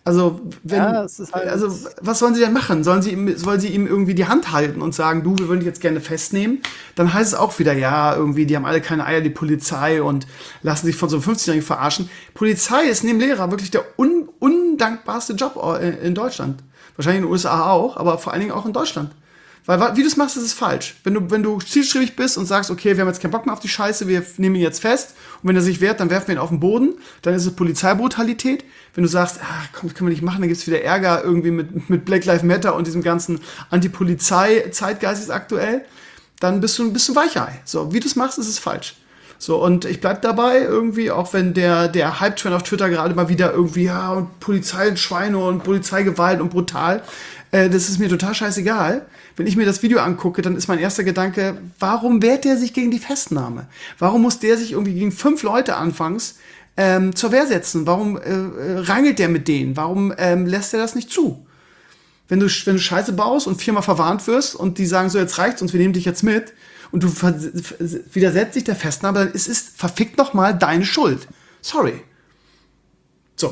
Also, wenn, Ja, es ist halt- also, was sollen sie denn machen? Sollen sie, ihm, sollen sie ihm irgendwie die Hand halten und sagen, du, wir würden dich jetzt gerne festnehmen? Dann heißt es auch wieder, ja, irgendwie, die haben alle keine Eier, die Polizei, und lassen sich von so einem fünfzigjährigen verarschen. Polizei ist neben Lehrer wirklich der un, undankbarste Job in Deutschland. Wahrscheinlich in den U S A auch, aber vor allen Dingen auch in Deutschland. Weil, wie du es machst, ist es falsch. Wenn du, wenn du zielstrebig bist und sagst, okay, wir haben jetzt keinen Bock mehr auf die Scheiße, wir nehmen ihn jetzt fest, und wenn er sich wehrt, dann werfen wir ihn auf den Boden, dann ist es Polizeibrutalität. Wenn du sagst, ah, komm, das können wir nicht machen, dann gibt's wieder Ärger irgendwie mit, mit Black Lives Matter und diesem ganzen Anti-Polizei-Zeitgeist ist aktuell, dann bist du ein bisschen Weichei. So, wie du es machst, ist es falsch. So, und ich bleib dabei irgendwie, auch wenn der, der Hype-Trend auf Twitter gerade mal wieder irgendwie, ja, und Polizei und Schweine und Polizeigewalt und brutal, äh, das ist mir total scheißegal. Wenn ich mir das Video angucke, dann ist mein erster Gedanke, warum wehrt der sich gegen die Festnahme? Warum muss der sich irgendwie gegen fünf Leute anfangs ähm, zur Wehr setzen? Warum äh, rangelt der mit denen? Warum ähm, lässt er das nicht zu? Wenn du, wenn du Scheiße baust und viermal verwarnt wirst und die sagen so, jetzt reicht's uns, wir nehmen dich jetzt mit, und du widersetzt dich der Festnahme, dann ist es verfickt nochmal deine Schuld. Sorry. So.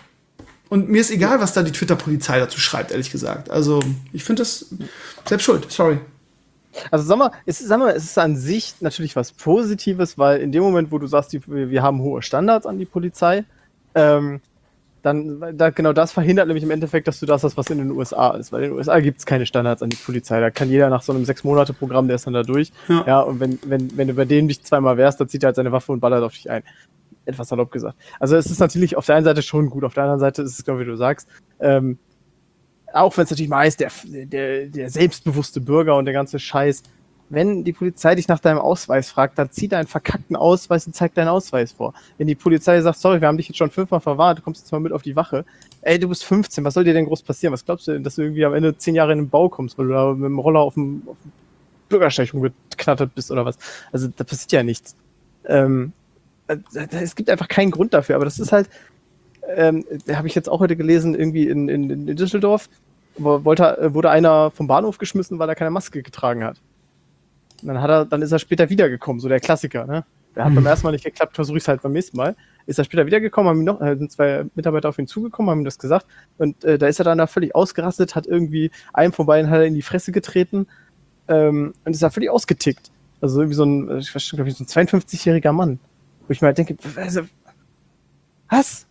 Und mir ist egal, was da die Twitter-Polizei dazu schreibt, ehrlich gesagt. Also, ich finde das selbst schuld. Sorry. Also sag mal, es ist, sag mal, es ist an sich natürlich was Positives, weil in dem Moment, wo du sagst, die, wir haben hohe Standards an die Polizei, ähm, dann, da, genau das verhindert nämlich im Endeffekt, dass du das hast, was in den U S A ist. Weil in den U S A gibt es keine Standards an die Polizei. Da kann jeder nach so einem Sechs-Monate-Programm, der ist dann da durch. Ja, ja, und wenn, wenn, wenn du bei dem dich zweimal wehrst, dann zieht er halt seine Waffe und ballert auf dich ein. Etwas salopp gesagt. Also es ist natürlich auf der einen Seite schon gut, auf der anderen Seite ist es, genau wie du sagst, ähm, auch wenn es natürlich mal heißt, der, der, der selbstbewusste Bürger und der ganze Scheiß, wenn die Polizei dich nach deinem Ausweis fragt, dann zieh deinen verkackten Ausweis und zeig deinen Ausweis vor. Wenn die Polizei sagt, sorry, wir haben dich jetzt schon fünfmal verwarnt, du kommst jetzt mal mit auf die Wache. Ey, du bist fünfzehn, was soll dir denn groß passieren? Was glaubst du denn, dass du irgendwie am Ende zehn Jahre in den Bau kommst, weil du da mit dem Roller auf dem, auf dem Bürgersteig rumgeknattert bist oder was? Also da passiert ja nichts. Ähm, es gibt einfach keinen Grund dafür, aber das ist halt, ähm, da habe ich jetzt auch heute gelesen, irgendwie in, in, in Düsseldorf, wo, wollte, wurde einer vom Bahnhof geschmissen, weil er keine Maske getragen hat. Und dann, hat er, dann ist er später wiedergekommen, so der Klassiker, ne? Der hat mhm. beim ersten Mal nicht geklappt, versuche ich es halt beim nächsten Mal. Ist er später wiedergekommen, haben ihm noch, äh, sind zwei Mitarbeiter auf ihn zugekommen, haben ihm das gesagt, und äh, da ist er dann da völlig ausgerastet, hat irgendwie einem von beiden hat er in die Fresse getreten, ähm, und ist da völlig ausgetickt. Also irgendwie so ein, ich weiß schon, glaube ich, so ein zweiundfünfzigjähriger Mann. Wo ich mir halt denke, also, was?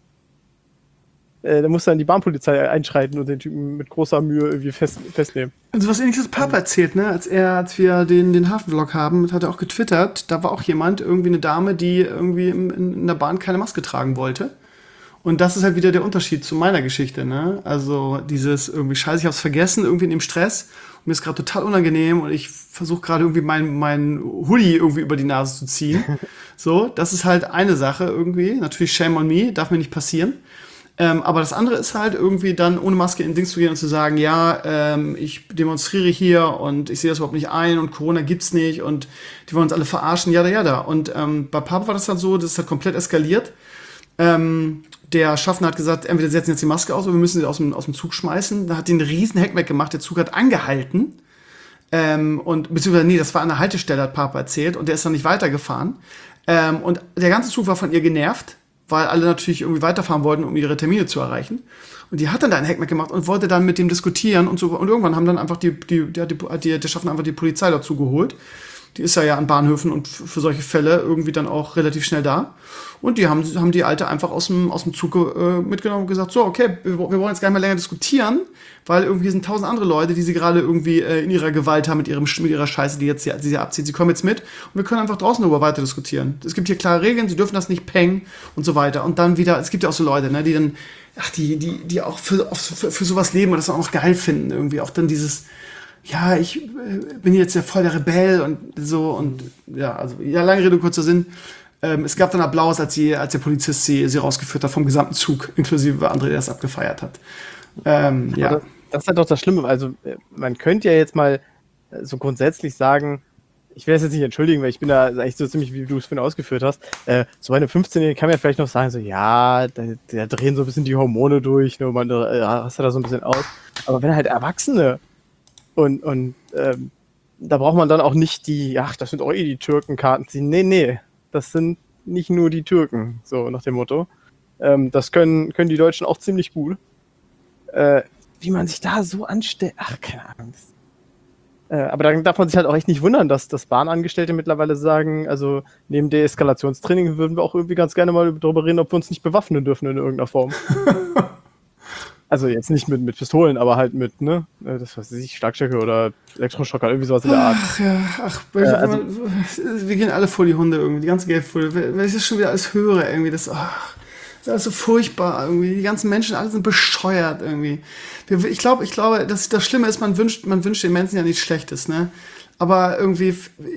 Äh, da muss dann die Bahnpolizei einschreiten und den Typen mit großer Mühe irgendwie fest, festnehmen. Also was ähnliches Papa erzählt, ne? Als er, als wir den, den Hafenvlog haben, hat er auch getwittert, da war auch jemand, irgendwie eine Dame, die irgendwie in, in der Bahn keine Maske tragen wollte. Und das ist halt wieder der Unterschied zu meiner Geschichte, ne? Also dieses irgendwie, scheiße, ich hab's vergessen, irgendwie in dem Stress. Und mir ist gerade total unangenehm und ich versuche gerade irgendwie mein, mein Hoodie irgendwie über die Nase zu ziehen. So, das ist halt eine Sache irgendwie. Natürlich shame on me, darf mir nicht passieren. Ähm, aber das andere ist halt irgendwie dann ohne Maske in Dings zu gehen und zu sagen, ja, ähm, ich demonstriere hier und ich sehe das überhaupt nicht ein und Corona gibt's nicht und die wollen uns alle verarschen, jada, jada. Und ähm, bei Papa war das dann so, das ist halt komplett eskaliert. Ähm, der Schaffner hat gesagt, entweder setzen jetzt die Maske aus oder wir müssen sie aus dem, aus dem Zug schmeißen. Da hat die einen riesen Heckmeck gemacht, der Zug hat angehalten. Ähm, und, beziehungsweise, nee, das war an der Haltestelle, hat Papa erzählt, und der ist dann nicht weitergefahren. Ähm, und der ganze Zug war von ihr genervt, weil alle natürlich irgendwie weiterfahren wollten, um ihre Termine zu erreichen. Und die hat dann da einen Heckmeck gemacht und wollte dann mit dem diskutieren und so. Und irgendwann haben dann einfach die, die, die, die, der Schaffner einfach die Polizei dazu geholt. Die ist ja ja an Bahnhöfen und f- für solche Fälle irgendwie dann auch relativ schnell da. Und die haben, haben die Alte einfach aus dem, aus dem Zug äh, mitgenommen und gesagt, so, okay, wir, wir wollen jetzt gar nicht mehr länger diskutieren, weil irgendwie sind tausend andere Leute, die sie gerade irgendwie äh, in ihrer Gewalt haben, mit, ihrem, mit ihrer Scheiße, die jetzt die sie abzieht. Sie kommen jetzt mit und wir können einfach draußen darüber weiter diskutieren. Es gibt hier klare Regeln, sie dürfen das nicht pengen und so weiter. Und dann wieder, es gibt ja auch so Leute, ne, die dann, ach, die, die, die auch für, für, für sowas leben und das auch noch geil finden, irgendwie. Auch dann dieses, ja, ich äh, bin jetzt ja voll der Rebell und so und ja, also, ja, lange Rede, kurzer Sinn. Ähm, es gab dann Applaus, als, sie, als der Polizist sie, sie rausgeführt hat vom gesamten Zug, inklusive André, der es abgefeiert hat. Ähm, ja. Das, das ist halt doch das Schlimme. Also, man könnte ja jetzt mal so grundsätzlich sagen, ich will das jetzt nicht entschuldigen, weil ich bin da eigentlich so ziemlich, wie du es vorhin ausgeführt hast. Äh, so bei einem fünfzehnjährigen kann man ja vielleicht noch sagen, so, ja, da, da drehen so ein bisschen die Hormone durch, ne, man äh, rastet da so ein bisschen aus. Aber wenn halt Erwachsene und, und ähm, da braucht man dann auch nicht die, ach, das sind auch eh die Türken-Karten ziehen. Nee, nee. Das sind nicht nur die Türken, so nach dem Motto. Ähm, das können, können die Deutschen auch ziemlich gut. äh, wie man sich da so anstellt. Ach, keine Ahnung. Das, äh, aber dann darf man sich halt auch echt nicht wundern, dass, dass Bahnangestellte mittlerweile sagen, also neben Deeskalationstraining würden wir auch irgendwie ganz gerne mal darüber reden, ob wir uns nicht bewaffnen dürfen in irgendeiner Form. Also jetzt nicht mit, mit Pistolen, aber halt mit, ne, das weiß ich, Schlagstöcke oder Elektroschocker, irgendwie sowas in der Art. Ach ja, ach, äh, also, man, wir gehen alle vor die Hunde irgendwie, die ganze Geldfolie. Wenn ich das schon wieder alles höre, irgendwie, das, ach, das ist alles so furchtbar irgendwie. Die ganzen Menschen, alle sind bescheuert irgendwie. Ich glaube, ich glaube, dass das Schlimme ist, man wünscht, man wünscht den Menschen ja nichts Schlechtes, ne? Aber irgendwie,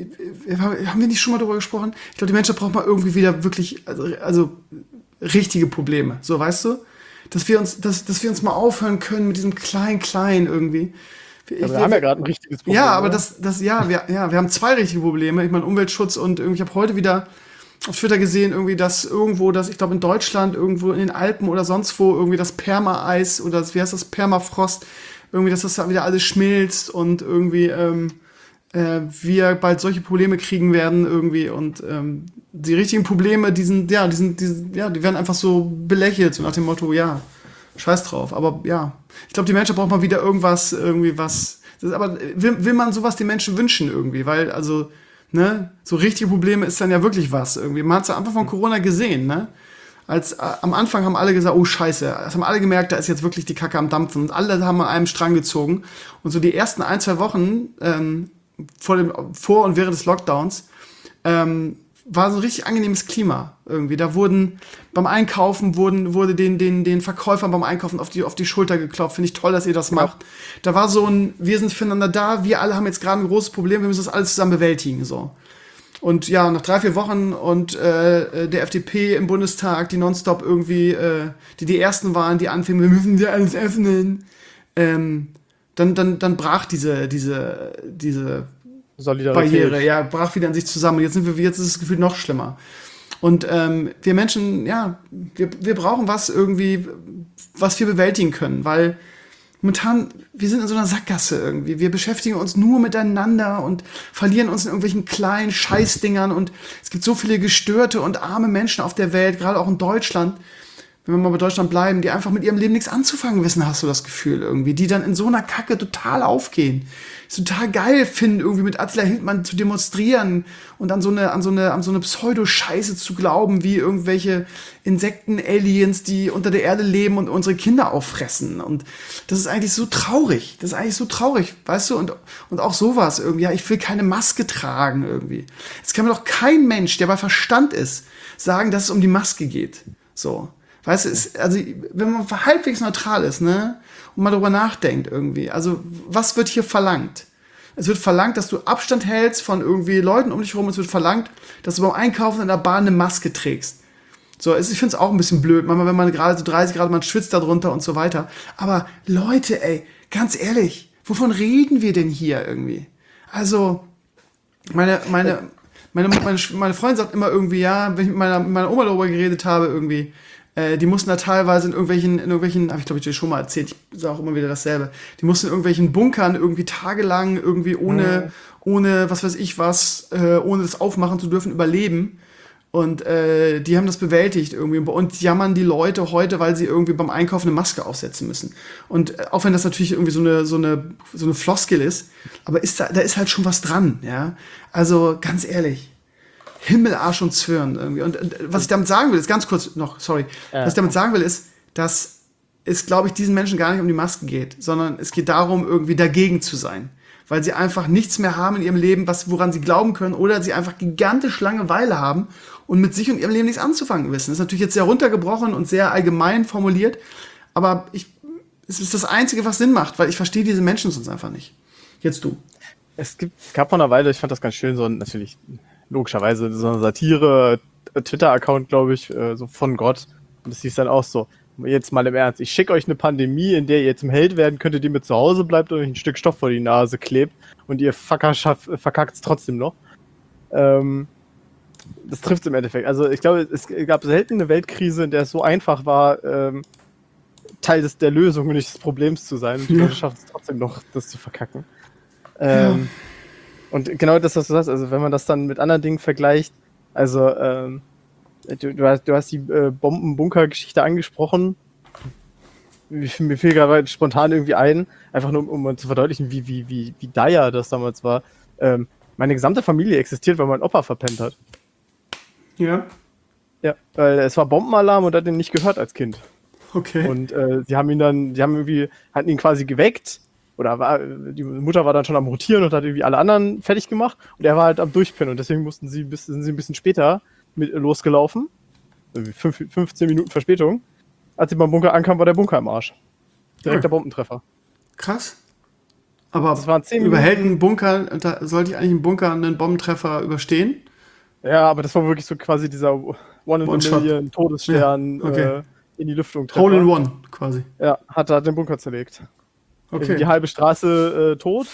haben wir nicht schon mal darüber gesprochen? Ich glaube, die Menschen brauchen mal irgendwie wieder wirklich, also, also richtige Probleme, so, weißt du? Dass wir uns, dass, dass wir uns mal aufhören können mit diesem Klein-Klein irgendwie. Ich, wir, wir haben ja gerade ein richtiges Problem. Ja, aber das, das, ja, wir, ja, wir haben zwei richtige Probleme. Ich meine, Umweltschutz und irgendwie, ich habe heute wieder auf Twitter gesehen, irgendwie, dass irgendwo, dass ich glaube in Deutschland, irgendwo in den Alpen oder sonst wo, irgendwie das Perma-Eis oder das, wie heißt das, Permafrost, irgendwie, dass das da wieder alles schmilzt und irgendwie, ähm, äh, wir bald solche Probleme kriegen werden irgendwie und ähm, die richtigen Probleme, die sind, ja, die sind, die sind, ja, die werden einfach so belächelt, so nach dem Motto, ja, scheiß drauf. Aber ja, ich glaube, die Menschen brauchen mal wieder irgendwas, irgendwie was. Das ist, aber will, will man sowas den Menschen wünschen irgendwie? Weil, also, ne, so richtige Probleme ist dann ja wirklich was irgendwie. Man hat es ja einfach von Corona gesehen, ne? Als äh, am Anfang haben alle gesagt, oh Scheiße, das haben alle gemerkt, da ist jetzt wirklich die Kacke am Dampfen und alle haben an einem Strang gezogen. Und so die ersten ein, zwei Wochen ähm, vor dem, vor und während des Lockdowns ähm, war so ein richtig angenehmes Klima irgendwie. Da wurden beim Einkaufen wurden wurde den den den Verkäufern beim Einkaufen auf die auf die Schulter geklopft. Finde ich toll, dass ihr das macht. Ja. Da war so ein, wir sind füreinander da, wir alle haben jetzt gerade ein großes Problem, wir müssen das alles zusammen bewältigen so. Und ja, nach drei, vier Wochen und äh, der F D P im Bundestag, die nonstop irgendwie, äh, die die ersten waren, die anfingen, wir müssen ja alles öffnen. Ähm, dann dann dann brach diese diese diese Barriere, ja, brach wieder an sich zusammen. Jetzt sind wir, jetzt ist das Gefühl noch schlimmer. Und ähm, wir Menschen, ja, wir, wir brauchen was irgendwie, was wir bewältigen können, weil momentan, wir sind in so einer Sackgasse irgendwie. Wir beschäftigen uns nur miteinander und verlieren uns in irgendwelchen kleinen Scheißdingern und es gibt so viele gestörte und arme Menschen auf der Welt, gerade auch in Deutschland, wenn wir mal bei Deutschland bleiben, die einfach mit ihrem Leben nichts anzufangen wissen, hast du das Gefühl irgendwie, die dann in so einer Kacke total aufgehen. Es total geil finden, irgendwie mit Attila Hildmann zu demonstrieren und an so eine, an so eine, an so eine Pseudo-Scheiße zu glauben, wie irgendwelche Insekten-Aliens, die unter der Erde leben und unsere Kinder auffressen. Und das ist eigentlich so traurig. Das ist eigentlich so traurig, weißt du? Und, und auch sowas irgendwie. Ja, ich will keine Maske tragen irgendwie. Es kann mir doch kein Mensch, der bei Verstand ist, sagen, dass es um die Maske geht. So. Weißt du, es, also, wenn man halbwegs neutral ist, ne, und mal drüber nachdenkt irgendwie, also, was wird hier verlangt? Es wird verlangt, dass du Abstand hältst von irgendwie Leuten um dich herum, es wird verlangt, dass du beim Einkaufen in der Bahn eine Maske trägst. So, ich finde es auch ein bisschen blöd, manchmal, wenn man gerade so dreißig Grad, man schwitzt da drunter und so weiter. Aber Leute, ey, ganz ehrlich, wovon reden wir denn hier irgendwie? Also, meine, meine, meine, meine, meine Freundin sagt immer irgendwie, ja, wenn ich mit meiner, mit meiner Oma darüber geredet habe, irgendwie, Äh, die mussten da teilweise in irgendwelchen, in irgendwelchen, habe ich glaube ich dir schon mal erzählt, ich sage auch immer wieder dasselbe, die mussten in irgendwelchen Bunkern irgendwie tagelang irgendwie ohne, mhm. ohne, was weiß ich was, äh, ohne das aufmachen zu dürfen, überleben. Und äh, die haben das bewältigt irgendwie. Und jammern die Leute heute, weil sie irgendwie beim Einkaufen eine Maske aufsetzen müssen. Und äh, auch wenn das natürlich irgendwie so eine, so eine, so eine Floskel ist, aber ist da, da ist halt schon was dran, ja. Also ganz ehrlich. Himmel, Arsch und Zwirn irgendwie. Und, und was ich damit sagen will, ist ganz kurz noch, sorry, ja. was ich damit sagen will, ist, dass es, glaube ich, diesen Menschen gar nicht um die Maske geht, sondern es geht darum, irgendwie dagegen zu sein. Weil sie einfach nichts mehr haben in ihrem Leben, was, woran sie glauben können, oder sie einfach gigantisch Langeweile haben und mit sich und ihrem Leben nichts anzufangen wissen. Das ist natürlich jetzt sehr runtergebrochen und sehr allgemein formuliert, aber ich, es ist das Einzige, was Sinn macht, weil ich verstehe diese Menschen sonst einfach nicht. Jetzt du. Es gibt, es gab vor einer Weile, ich fand das ganz schön, so ein, natürlich logischerweise so eine Satire-Twitter-Account, glaube ich, äh, so von Gott. Und das hieß dann auch so, jetzt mal im Ernst, ich schicke euch eine Pandemie, in der ihr zum Held werden könntet, die mit zu Hause bleibt und euch ein Stück Stoff vor die Nase klebt und ihr Fucker verkackt es trotzdem noch. Ähm, das trifft es im Endeffekt. Also ich glaube, es gab selten eine Weltkrise, in der es so einfach war, ähm, Teil des, der Lösung und nicht des Problems zu sein. Und die Leute schaffen es trotzdem noch, das zu verkacken. Ähm, ja. Und genau das, was du sagst, also wenn man das dann mit anderen Dingen vergleicht, also ähm, du, du, hast, du hast die äh, Bombenbunker-Geschichte angesprochen. mir fiel gerade spontan irgendwie ein, einfach nur, um mal zu verdeutlichen, wie, wie, wie, wie dire das damals war. Ähm, meine gesamte Familie existiert, weil mein Opa verpennt hat. Ja. Ja, weil es war Bombenalarm und hat ihn nicht gehört als Kind. Okay. Und äh, die haben ihn dann, die haben irgendwie, hatten ihn quasi geweckt, oder war, die Mutter war dann schon am Rotieren und hat irgendwie alle anderen fertig gemacht und er war halt am Durchpennen und deswegen mussten sie, bis, sind sie ein bisschen später mit losgelaufen. Fünf, fünfzehn Minuten Verspätung. Als sie beim Bunker ankamen, war der Bunker im Arsch. Direkter Ja. Bombentreffer. Krass. Aber Das waren zehn überhält Minuten. ein Bunker, da sollte ich eigentlich im Bunker einen Bombentreffer überstehen? Ja, aber das war wirklich so quasi dieser One in a One-Shot. Million Todesstern Ja, okay. äh, in die Lüftung. Hole in One, quasi. Ja, hat da den Bunker zerlegt. Also Okay. die halbe Straße äh, tot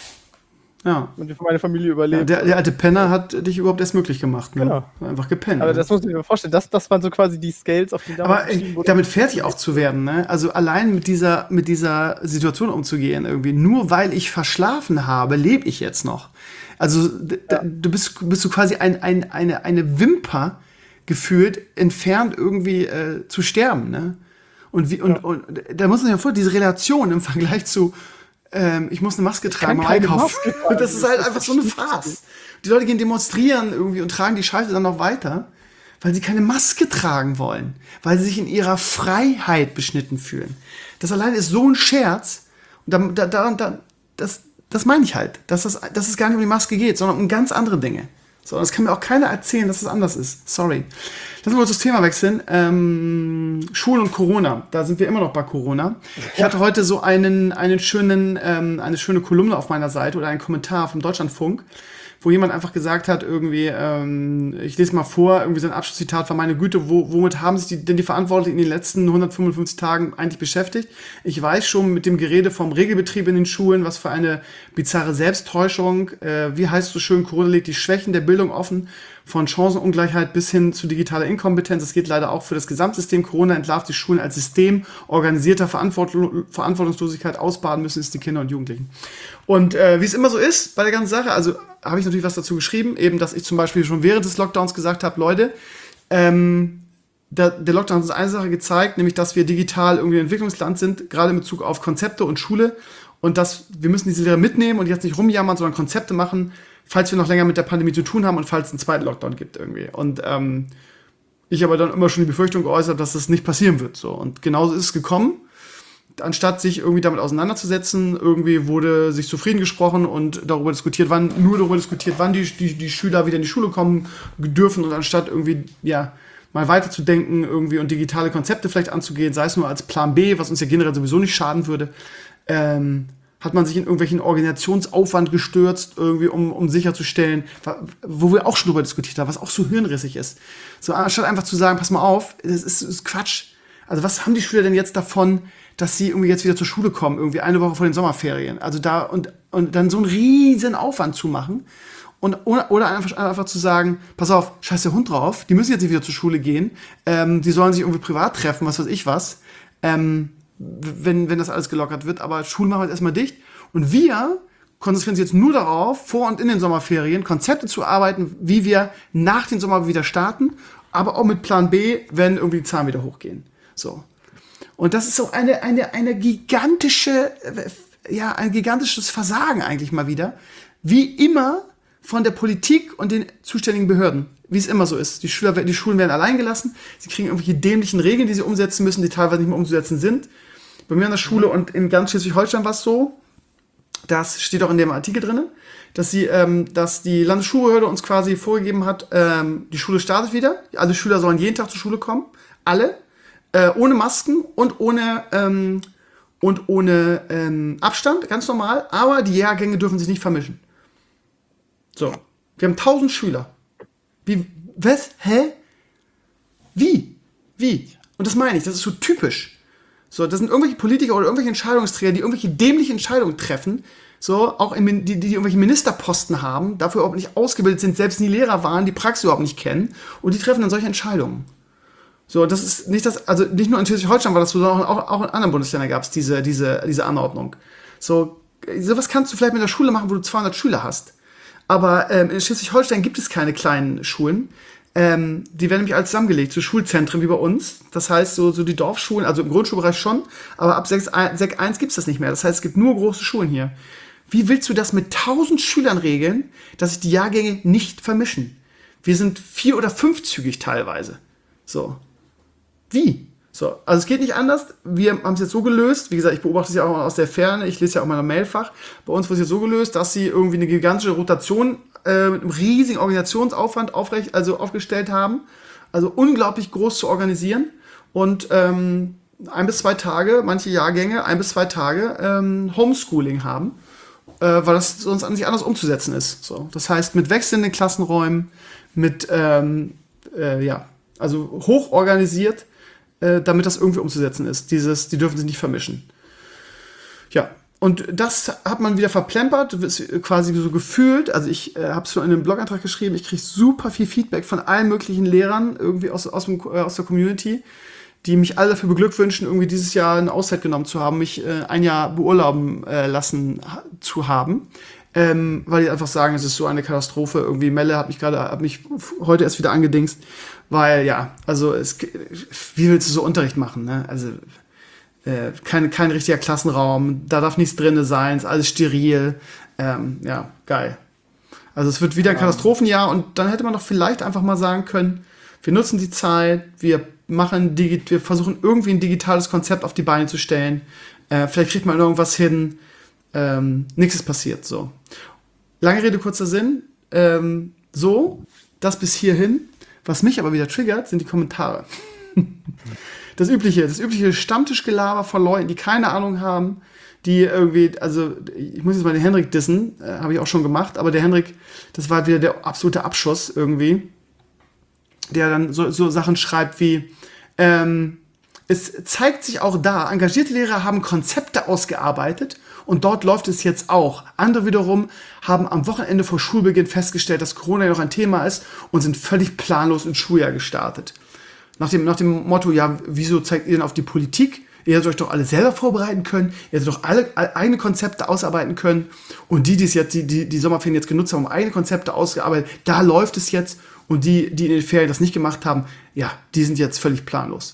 Ja. und meine Familie Ja, überlebt. der, der alte Penner hat dich überhaupt erst möglich gemacht. Ne? Genau. Einfach gepennt. Aber ne? das muss ich mir vorstellen, das, das waren so quasi die Scales, auf die damals Aber geschrieben ey, wurde. damit fertig auch zu werden, ne? Also allein mit dieser, mit dieser Situation umzugehen, irgendwie, nur weil ich verschlafen habe, lebe ich jetzt noch. Also d- d- du bist, bist du quasi ein, ein, eine, eine Wimper gefühlt entfernt, irgendwie äh, zu sterben, ne? Und, wie, und, Ja. und da muss man sich ja vor, diese Relation im Vergleich zu ähm, ich muss eine Maske tragen beim keine Einkaufen. Maske tragen. Das ist halt Das einfach so eine verstehe ich Farce. Die Leute gehen demonstrieren irgendwie und tragen die Scheiße dann noch weiter, weil sie keine Maske tragen wollen, weil sie sich in ihrer Freiheit beschnitten fühlen. Das allein ist so ein Scherz. Und da, da, da, da, das, das meine ich halt, dass, das, dass es gar nicht um die Maske geht, sondern um ganz andere Dinge. So, das kann mir auch keiner erzählen, dass es anders ist. Sorry. Lass uns mal das Thema wechseln. Ähm, Schulen und Corona. Da sind wir immer noch bei Corona. Ich hatte heute so einen, einen schönen, ähm, eine schöne Kolumne auf meiner Seite oder einen Kommentar vom Deutschlandfunk, wo jemand einfach gesagt hat, irgendwie, ähm, ich lese mal vor, irgendwie sein Abschlusszitat war: Meine Güte, wo, womit haben sich die, denn die Verantwortlichen in den letzten hundertfünfundfünfzig Tagen eigentlich beschäftigt? Ich weiß schon mit dem Gerede vom Regelbetrieb in den Schulen, was für eine bizarre Selbsttäuschung. Äh, wie heißt es so schön, Corona legt die Schwächen der Bildung offen, von Chancenungleichheit bis hin zu digitaler Inkompetenz. Das geht leider auch für das Gesamtsystem. Corona entlarvt die Schulen als System organisierter Verantwortung, Verantwortungslosigkeit. Ausbaden müssen es die Kinder und Jugendlichen. Und äh, wie es immer so ist bei der ganzen Sache, also habe ich natürlich was dazu geschrieben, eben, dass ich zum Beispiel schon während des Lockdowns gesagt habe, Leute, ähm, der, der Lockdown hat uns eine Sache gezeigt, nämlich, dass wir digital irgendwie ein Entwicklungsland sind, gerade in Bezug auf Konzepte und Schule, und dass wir müssen diese Lehre mitnehmen und jetzt nicht rumjammern, sondern Konzepte machen, falls wir noch länger mit der Pandemie zu tun haben und falls es einen zweiten Lockdown gibt irgendwie. Und ähm, ich aber dann immer schon die Befürchtung geäußert, dass das nicht passieren wird. So. Und genauso ist es gekommen. Anstatt sich irgendwie damit auseinanderzusetzen, irgendwie wurde sich zufrieden gesprochen und darüber diskutiert, wann, nur darüber diskutiert, wann die, die, die Schüler wieder in die Schule kommen dürfen, und anstatt irgendwie, ja, mal weiterzudenken irgendwie und digitale Konzepte vielleicht anzugehen, sei es nur als Plan B, was uns ja generell sowieso nicht schaden würde, ähm, hat man sich in irgendwelchen Organisationsaufwand gestürzt, irgendwie, um, um sicherzustellen, wo wir auch schon drüber diskutiert haben, was auch so hirnrissig ist. So, anstatt einfach zu sagen, pass mal auf, das ist, das ist Quatsch. Also was haben die Schüler denn jetzt davon, dass sie irgendwie jetzt wieder zur Schule kommen, irgendwie eine Woche vor den Sommerferien? Also da, und, und dann so einen riesen Aufwand zu machen. Und, oder, oder einfach, einfach zu sagen, pass auf, scheiß der Hund drauf, die müssen jetzt nicht wieder zur Schule gehen, ähm, die sollen sich irgendwie privat treffen, was weiß ich was, ähm, wenn, wenn das alles gelockert wird, aber Schulen machen wir jetzt erstmal dicht. Und wir konzentrieren uns jetzt nur darauf, vor und in den Sommerferien Konzepte zu arbeiten, wie wir nach den Sommer wieder starten, aber auch mit Plan B, wenn irgendwie die Zahlen wieder hochgehen. So. Und das ist so eine, eine, eine gigantische, ja, ein gigantisches Versagen eigentlich mal wieder. Wie immer von der Politik und den zuständigen Behörden. Wie es immer so ist. Die Schüler, die Schulen werden allein gelassen. Sie kriegen irgendwelche dämlichen Regeln, die sie umsetzen müssen, die teilweise nicht mehr umzusetzen sind. Bei mir an der Schule und in ganz Schleswig-Holstein war es so, das steht auch in dem Artikel drin, dass sie, ähm, dass die Landesschulbehörde uns quasi vorgegeben hat, ähm, die Schule startet wieder. Alle Schüler sollen jeden Tag zur Schule kommen. Alle. Äh, ohne Masken und ohne, ähm, und ohne ähm, Abstand, ganz normal. Aber die Jahrgänge dürfen sich nicht vermischen. So. Wir haben tausend Schüler. Wie, was? Hä? Wie? Wie? Und das meine ich, das ist so typisch. So, das sind irgendwelche Politiker oder irgendwelche Entscheidungsträger, die irgendwelche dämlichen Entscheidungen treffen, so, auch in, die, die irgendwelche Ministerposten haben, dafür überhaupt nicht ausgebildet sind, selbst nie Lehrer waren, die Praxis überhaupt nicht kennen, und die treffen dann solche Entscheidungen. So, das ist nicht das, also nicht nur in Schleswig-Holstein war das so, sondern auch, auch in anderen Bundesländern gab es diese, diese, diese Anordnung. So, sowas kannst du vielleicht mit der Schule machen, wo du zweihundert Schüler hast. Aber ähm, in Schleswig-Holstein gibt es keine kleinen Schulen. Ähm, die werden nämlich alle zusammengelegt zu Schulzentren wie bei uns. Das heißt, so, so die Dorfschulen, also im Grundschulbereich schon, aber ab Sek eins gibt's das nicht mehr. Das heißt, es gibt nur große Schulen hier. Wie willst du das mit tausend Schülern regeln, dass sich die Jahrgänge nicht vermischen? Wir sind vier- oder fünfzügig teilweise. So. Wie? So, also es geht nicht anders. Wir haben es jetzt so gelöst. Wie gesagt, ich beobachte es ja auch aus der Ferne. Ich lese ja auch mal ein Mailfach. Bei uns wird es jetzt so gelöst, dass sie irgendwie eine gigantische Rotation äh, mit einem riesigen Organisationsaufwand aufrecht, also aufgestellt haben. Also unglaublich groß zu organisieren. Und ähm, ein bis zwei Tage, manche Jahrgänge, ein bis zwei Tage ähm, Homeschooling haben, äh, weil das sonst nicht anders umzusetzen ist. So, das heißt, mit wechselnden Klassenräumen, mit, ähm, äh, ja, also hoch organisiert, damit das irgendwie umzusetzen ist. Dieses, die dürfen sich nicht vermischen. Ja, und das hat man wieder verplempert, quasi so gefühlt. Also ich äh, habe es schon in einem Blogantrag geschrieben, ich kriege super viel Feedback von allen möglichen Lehrern irgendwie aus, aus, dem, äh, aus der Community, die mich alle dafür beglückwünschen, irgendwie dieses Jahr eine Auszeit genommen zu haben, mich äh, ein Jahr beurlauben äh, lassen ha- zu haben. Ähm, weil die einfach sagen, es ist so eine Katastrophe. Irgendwie Melle hat mich gerade, hat mich heute erst wieder angedingst, weil ja, also es, wie willst du so Unterricht machen, ne? Also äh, kein, kein richtiger Klassenraum, da darf nichts drin sein, ist alles steril. Ähm, ja, geil. Also es wird wieder ein Katastrophenjahr und dann hätte man doch vielleicht einfach mal sagen können, wir nutzen die Zeit, wir machen, digi- wir versuchen irgendwie ein digitales Konzept auf die Beine zu stellen. Äh, vielleicht kriegt man irgendwas hin. Ähm, nichts ist passiert, so. Lange Rede, kurzer Sinn. Ähm, so, das bis hierhin. Was mich aber wieder triggert, sind die Kommentare. Das übliche, das übliche Stammtischgelaber von Leuten, die keine Ahnung haben, die irgendwie, also ich muss jetzt mal den Henrik dissen, äh, habe ich auch schon gemacht, aber der Henrik, das war wieder der absolute Abschuss irgendwie, der dann so, so Sachen schreibt wie, ähm, es zeigt sich auch da, engagierte Lehrer haben Konzepte ausgearbeitet und dort läuft es jetzt auch. Andere wiederum haben am Wochenende vor Schulbeginn festgestellt, dass Corona ja noch ein Thema ist und sind völlig planlos ins Schuljahr gestartet. Nach dem, nach dem Motto, ja, wieso zeigt ihr denn auf die Politik? Ihr hättet euch doch alle selber vorbereiten können, ihr hättet doch alle, alle eigene Konzepte ausarbeiten können. Und die, die es jetzt, die, die, die Sommerferien jetzt genutzt haben, um eigene Konzepte ausgearbeitet, da läuft es jetzt. Und die, die in den Ferien das nicht gemacht haben, ja, die sind jetzt völlig planlos.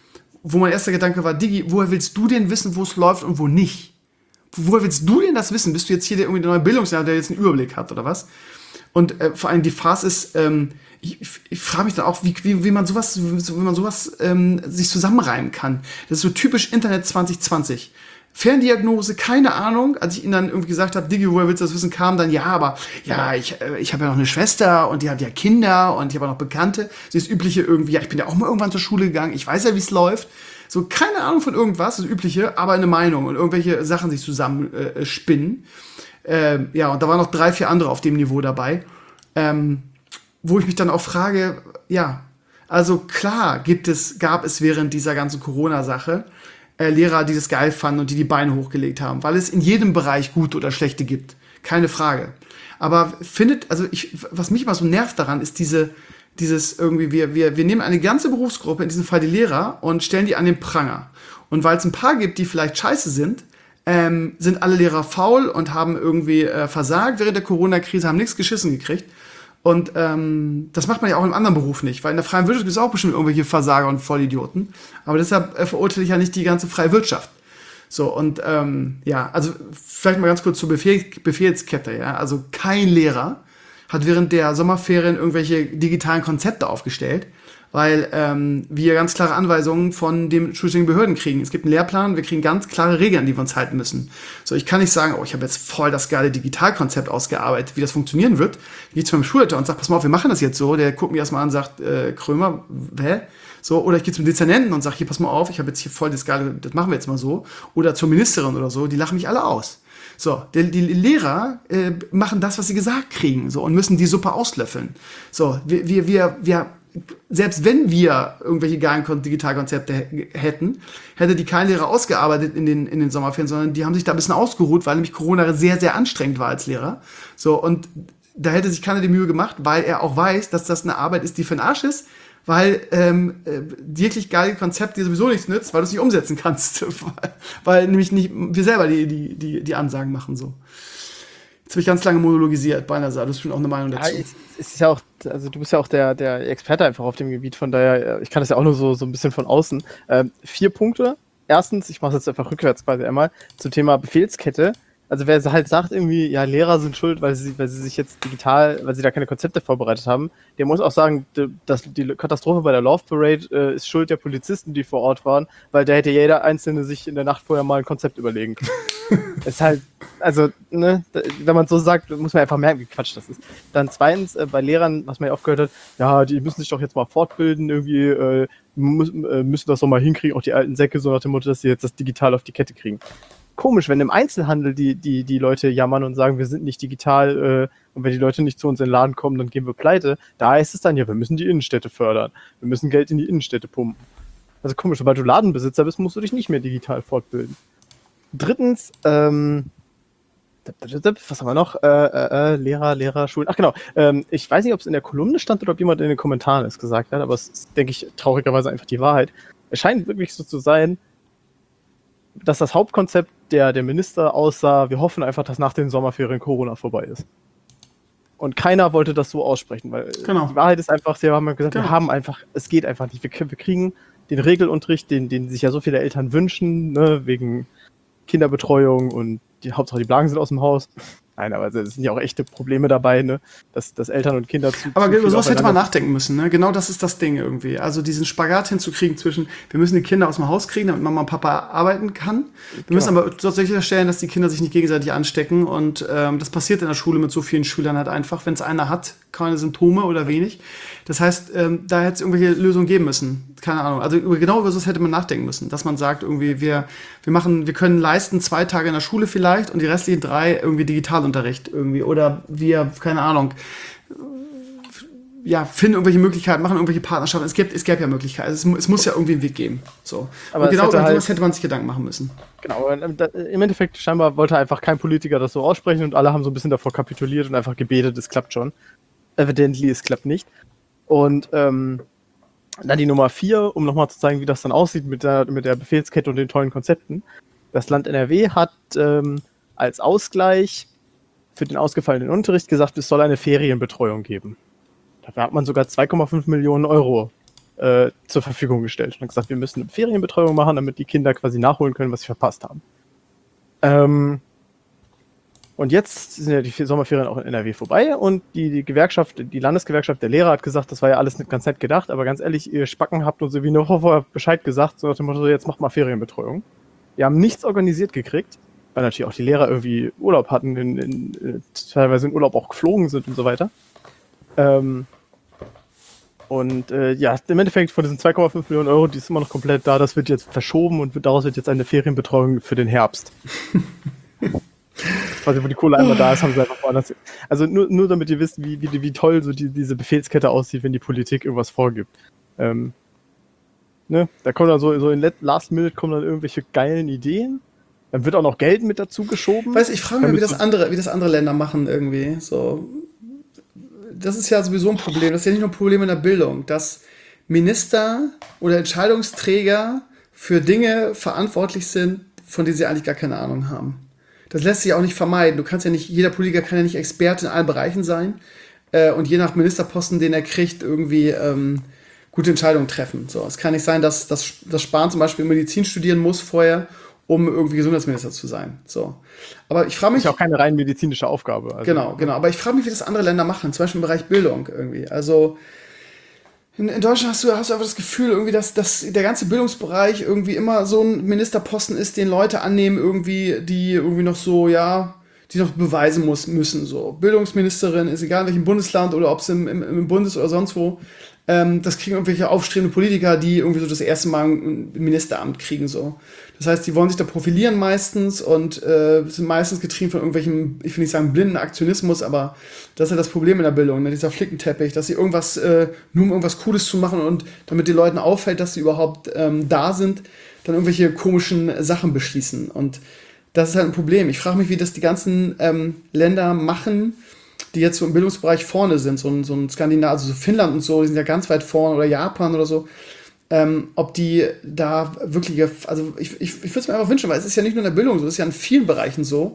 Wo mein erster Gedanke war, Digi, woher willst du denn wissen, wo es läuft und wo nicht? Woher willst du denn das wissen? Bist du jetzt hier der, irgendwie der neue Bildungsjahr, der jetzt einen Überblick hat oder was? Und äh, vor allem die Farce ist, ähm, ich, ich, ich frage mich dann auch, wie, wie, wie man sowas, wie man sowas ähm, sich zusammenreimen kann. Das ist so typisch Internet zwanzig zwanzig. Ferndiagnose, keine Ahnung. Als ich ihnen dann irgendwie gesagt habe, Digi, woher willst du das wissen, kam dann, ja, aber ja, ich, äh, ich habe ja noch eine Schwester und die hat ja Kinder und ich habe auch noch Bekannte. So das Übliche irgendwie, ja, ich bin ja auch mal irgendwann zur Schule gegangen, ich weiß ja, wie es läuft. So, keine Ahnung von irgendwas, das Übliche, aber eine Meinung und irgendwelche Sachen sich zusammen äh, spinnen. Ähm, ja, und da waren noch drei, vier andere auf dem Niveau dabei. Ähm, wo ich mich dann auch frage, ja, also klar gibt es, gab es während dieser ganzen Corona-Sache Äh, Lehrer, die das geil fanden und die die Beine hochgelegt haben, weil es in jedem Bereich gute oder schlechte gibt. Keine Frage. Aber findet, also ich, was mich immer so nervt daran, ist diese, dieses irgendwie, wir, wir, wir nehmen eine ganze Berufsgruppe, in diesem Fall die Lehrer, und stellen die an den Pranger. Und weil es ein paar gibt, die vielleicht scheiße sind, ähm, sind alle Lehrer faul und haben irgendwie äh, versagt während der Corona-Krise, haben nichts geschissen gekriegt. Und ähm, das macht man ja auch im anderen Beruf nicht, weil in der freien Wirtschaft gibt es auch bestimmt irgendwelche Versager und Vollidioten. Aber deshalb äh, verurteile ich ja nicht die ganze freie Wirtschaft. So, und ähm, ja, also vielleicht mal ganz kurz zur Befehl Befehlskette, ja. Also kein Lehrer hat während der Sommerferien irgendwelche digitalen Konzepte aufgestellt, weil ähm, wir ganz klare Anweisungen von den schulständigen Behörden kriegen. Es gibt einen Lehrplan, wir kriegen ganz klare Regeln, an die wir uns halten müssen. So, ich kann nicht sagen, oh, ich habe jetzt voll das geile Digitalkonzept ausgearbeitet, wie das funktionieren wird. Ich gehe zu meinem Schulleiter und sage, pass mal auf, wir machen das jetzt so. Der guckt mir erstmal an und sagt, äh, Krömer, hä? So, oder ich gehe zum Dezernenten und sage, hier, pass mal auf, ich habe jetzt hier voll das geile, das machen wir jetzt mal so. Oder zur Ministerin oder so, die lachen mich alle aus. So, die, die Lehrer äh, machen das, was sie gesagt kriegen, so, und müssen die Suppe auslöffeln. So, wir, wir, wir, wir selbst wenn wir irgendwelche geilen Digitalkonzepte h- hätten, hätte die kein Lehrer ausgearbeitet in den, in den Sommerferien, sondern die haben sich da ein bisschen ausgeruht, weil nämlich Corona sehr, sehr anstrengend war als Lehrer. So, und da hätte sich keiner die Mühe gemacht, weil er auch weiß, dass das eine Arbeit ist, die für den Arsch ist, weil ähm, äh, wirklich geile Konzept dir sowieso nichts nützt, weil du es nicht umsetzen kannst. weil, weil nämlich nicht wir selber die, die, die, die Ansagen machen. So. Jetzt habe ich ganz lange monologisiert, beinahe, du hast schon auch eine Meinung dazu. Ja, es, es ist ja auch, also du bist ja auch der, der Experte einfach auf dem Gebiet, von daher, ich kann das ja auch nur so, so ein bisschen von außen. Ähm, vier Punkte. Erstens, ich mache es jetzt einfach rückwärts quasi einmal, zum Thema Befehlskette. Also wer halt sagt irgendwie, ja, Lehrer sind schuld, weil sie, weil sie sich jetzt digital, weil sie da keine Konzepte vorbereitet haben, der muss auch sagen, dass die Katastrophe bei der Love Parade äh, ist Schuld der Polizisten, die vor Ort waren, weil da hätte jeder Einzelne sich in der Nacht vorher mal ein Konzept überlegen können. Ist halt, also, ne, wenn man so sagt, muss man einfach merken, wie Quatsch das ist. Dann zweitens, äh, bei Lehrern, was man ja oft gehört hat, ja, die müssen sich doch jetzt mal fortbilden, irgendwie, äh, müssen, äh, müssen das doch mal hinkriegen, auch die alten Säcke, so nach dem Motto, dass sie jetzt das digital auf die Kette kriegen. Komisch, wenn im Einzelhandel die, die, die Leute jammern und sagen, wir sind nicht digital äh, und wenn die Leute nicht zu uns in den Laden kommen, dann gehen wir pleite. Da heißt es dann, ja, wir müssen die Innenstädte fördern. Wir müssen Geld in die Innenstädte pumpen. Also komisch, sobald du Ladenbesitzer bist, musst du dich nicht mehr digital fortbilden. Drittens, ähm, was haben wir noch? Äh, äh, äh, Lehrer, Lehrer, Schulen. Ach genau, ähm, ich weiß nicht, ob es in der Kolumne stand oder ob jemand in den Kommentaren es gesagt hat, aber es ist, denke ich, traurigerweise einfach die Wahrheit. Es scheint wirklich so zu sein, dass das Hauptkonzept der, der Minister aussah, wir hoffen einfach, dass nach den Sommerferien Corona vorbei ist. Und keiner wollte das so aussprechen, weil genau. Die Wahrheit ist einfach, sie haben gesagt, genau. wir haben einfach, es geht einfach nicht. Wir, wir kriegen den Regelunterricht, den, den sich ja so viele Eltern wünschen, ne, wegen Kinderbetreuung und die Hauptsache die Blagen sind aus dem Haus. Nein, aber es sind ja auch echte Probleme dabei, ne? dass, dass Eltern und Kinder zu. Aber über sowas hätte man nachdenken müssen, ne? Genau das ist das Ding irgendwie. Also diesen Spagat hinzukriegen zwischen, wir müssen die Kinder aus dem Haus kriegen, damit Mama und Papa arbeiten kann. Wir genau. müssen aber dort sicherstellen, dass die Kinder sich nicht gegenseitig anstecken. Und ähm, das passiert in der Schule mit so vielen Schülern halt einfach, wenn es einer hat, keine Symptome oder wenig. Das heißt, ähm, da hätte es irgendwelche Lösungen geben müssen. Keine Ahnung. Also über, genau über sowas hätte man nachdenken müssen. Dass man sagt, irgendwie, wir, wir machen, wir können leisten zwei Tage in der Schule vielleicht und die restlichen drei irgendwie Digitalunterricht irgendwie. Oder wir, keine Ahnung, ja, finden irgendwelche Möglichkeiten, machen irgendwelche Partnerschaften. Es gibt, es gäbe ja Möglichkeiten. Es, es muss ja irgendwie einen Weg geben. So. Aber genau über sowas halt, hätte man sich Gedanken machen müssen. Genau, im Endeffekt scheinbar wollte einfach kein Politiker das so aussprechen und alle haben so ein bisschen davor kapituliert und einfach gebetet, es klappt schon. Evidently, es klappt nicht. Und ähm, dann die Nummer vier, um nochmal zu zeigen, wie das dann aussieht mit der, mit der Befehlskette und den tollen Konzepten. Das Land N R W hat ähm, als Ausgleich für den ausgefallenen Unterricht gesagt, es soll eine Ferienbetreuung geben. Dafür hat man sogar zwei Komma fünf Millionen Euro äh, zur Verfügung gestellt und hat gesagt, wir müssen eine Ferienbetreuung machen, damit die Kinder quasi nachholen können, was sie verpasst haben. Ähm, und jetzt sind ja die Sommerferien auch in N R W vorbei und die, die Gewerkschaft, die Landesgewerkschaft der Lehrer hat gesagt, das war ja alles nicht ganz nett gedacht, aber ganz ehrlich, ihr Spacken habt uns wie eine Woche vorher Bescheid gesagt, so nach dem Motto, jetzt macht mal Ferienbetreuung. Wir haben nichts organisiert gekriegt, weil natürlich auch die Lehrer irgendwie Urlaub hatten, in, in, in, teilweise in Urlaub auch geflogen sind und so weiter. Ähm, und äh, ja, im Endeffekt von diesen zwei Komma fünf Millionen Euro, die ist immer noch komplett da, das wird jetzt verschoben und wird, daraus wird jetzt eine Ferienbetreuung für den Herbst. Quasi, wo die Kohle einmal da ist, haben sie einfach woanders. Also nur, nur damit ihr wisst, wie, wie, wie toll so die, diese Befehlskette aussieht, wenn die Politik irgendwas vorgibt. Ähm, ne? Da kommen dann so, so in Last Minute kommen dann irgendwelche geilen Ideen. Dann wird auch noch Geld mit dazu geschoben. Weißt du, ich frage mich, wie das andere, wie das andere Länder machen irgendwie. So. Das ist ja sowieso ein Problem. Das ist ja nicht nur ein Problem in der Bildung, dass Minister oder Entscheidungsträger für Dinge verantwortlich sind, von denen sie eigentlich gar keine Ahnung haben. Das lässt sich auch nicht vermeiden. Du kannst ja nicht, jeder Politiker kann ja nicht Experte in allen Bereichen sein äh, und je nach Ministerposten, den er kriegt, irgendwie ähm, gute Entscheidungen treffen. So, es kann nicht sein, dass, dass, dass Spahn zum Beispiel Medizin studieren muss vorher, um irgendwie Gesundheitsminister zu sein. So. Aber ich frage mich. Das ist auch keine rein medizinische Aufgabe. Also. Genau, genau. Aber ich frage mich, wie das andere Länder machen, zum Beispiel im Bereich Bildung irgendwie. Also in, in Deutschland hast du, hast du einfach das Gefühl, irgendwie, dass, dass der ganze Bildungsbereich irgendwie immer so ein Ministerposten ist, den Leute annehmen, irgendwie, die irgendwie noch so, ja, die noch beweisen muss, müssen. So. Bildungsministerin, ist egal in welchem Bundesland oder ob es im, im, im Bundes- oder sonst wo. Ähm, das kriegen irgendwelche aufstrebende Politiker, die irgendwie so das erste Mal ein Ministeramt kriegen. So. Das heißt, die wollen sich da profilieren meistens und äh, sind meistens getrieben von irgendwelchen, ich will nicht sagen blinden Aktionismus, aber das ist ja das Problem in der Bildung, ne? Dieser Flickenteppich, dass sie irgendwas, äh, nur um irgendwas Cooles zu machen und damit den Leuten auffällt, dass sie überhaupt ähm, da sind, dann irgendwelche komischen Sachen beschließen. Und das ist halt ein Problem. Ich frage mich, wie das die ganzen ähm, Länder machen, die jetzt so im Bildungsbereich vorne sind, so ein, so ein Skandinavien, also so Finnland und so, die sind ja ganz weit vorne, oder Japan oder so, ähm, ob die da wirklich, also ich, ich, ich würde es mir einfach wünschen, weil es ist ja nicht nur in der Bildung so, es ist ja in vielen Bereichen so,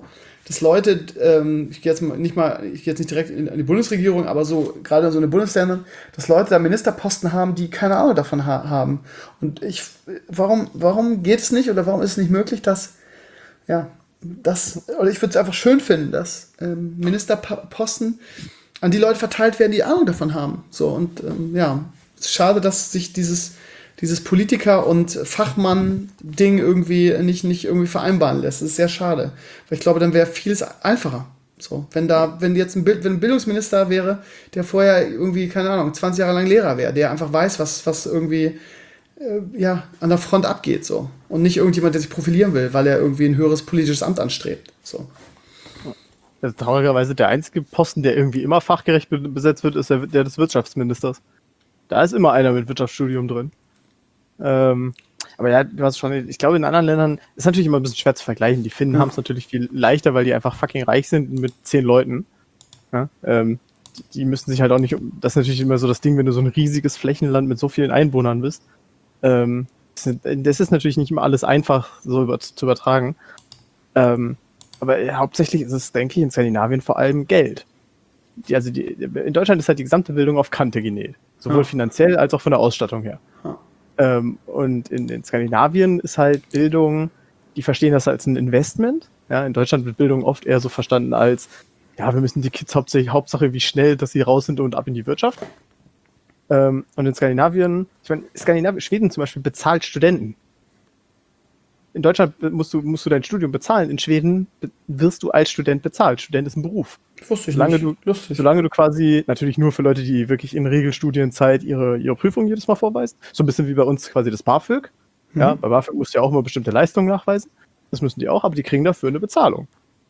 dass Leute, ähm, ich gehe jetzt mal nicht mal, ich gehe jetzt nicht direkt in, in die Bundesregierung, aber so, gerade in so eine Bundesländern, dass Leute da Ministerposten haben, die keine Ahnung davon ha- haben. Und ich, warum, warum geht es nicht oder warum ist es nicht möglich, dass, ja, das, oder ich würde es einfach schön finden, dass ähm, Ministerposten an die Leute verteilt werden, die Ahnung davon haben. So, und ähm, ja, es ist schade, dass sich dieses, dieses Politiker- und Fachmann-Ding irgendwie nicht, nicht irgendwie vereinbaren lässt. Das ist sehr schade. Weil ich glaube, dann wäre vieles einfacher. So, wenn da, wenn jetzt ein, Bild, wenn ein Bildungsminister wäre, der vorher irgendwie, keine Ahnung, zwanzig Jahre lang Lehrer wäre, der einfach weiß, was, was irgendwie äh, ja, an der Front abgeht. So. Und nicht irgendjemand, der sich profilieren will, weil er irgendwie ein höheres politisches Amt anstrebt. So. Also, traurigerweise der einzige Posten, der irgendwie immer fachgerecht be- besetzt wird, ist der, der des Wirtschaftsministers. Da ist immer einer mit Wirtschaftsstudium drin. Ähm, aber ja, du hast schon, ich glaube, in anderen Ländern ist natürlich immer ein bisschen schwer zu vergleichen. Die Finnen Ja. haben es natürlich viel leichter, weil die einfach fucking reich sind mit zehn Leuten. Ja, ähm, die, die müssen sich halt auch nicht, um- das ist natürlich immer so das Ding, wenn du so ein riesiges Flächenland mit so vielen Einwohnern bist. Ähm, das, sind- das ist natürlich nicht immer alles einfach so über, zu übertragen. Ähm, aber ja, hauptsächlich ist es, denke ich, in Skandinavien vor allem Geld. Die, also die, in Deutschland ist halt die gesamte Bildung auf Kante genäht. Sowohl Ja. finanziell als auch von der Ausstattung her. Ja. Ähm, und in, in Skandinavien ist halt Bildung, die verstehen das als ein Investment. Ja, in Deutschland wird Bildung oft eher so verstanden als, ja, wir müssen die Kids hauptsächlich, Hauptsache wie schnell, dass sie raus sind und ab in die Wirtschaft. Ähm, und in Skandinavien, ich meine, Skandinavien, Schweden zum Beispiel bezahlt Studenten. In Deutschland musst du, musst du dein Studium bezahlen. In Schweden be- wirst du als Student bezahlt. Student ist ein Beruf. Wusste ich Solange nicht. du, Lustig. solange du quasi, natürlich nur für Leute, die wirklich in Regelstudienzeit ihre, ihre Prüfung jedes Mal vorweisen. So ein bisschen wie bei uns quasi das BAföG. Mhm. Ja, bei BAföG musst du ja auch immer bestimmte Leistungen nachweisen. Das müssen die auch, aber die kriegen dafür eine Bezahlung.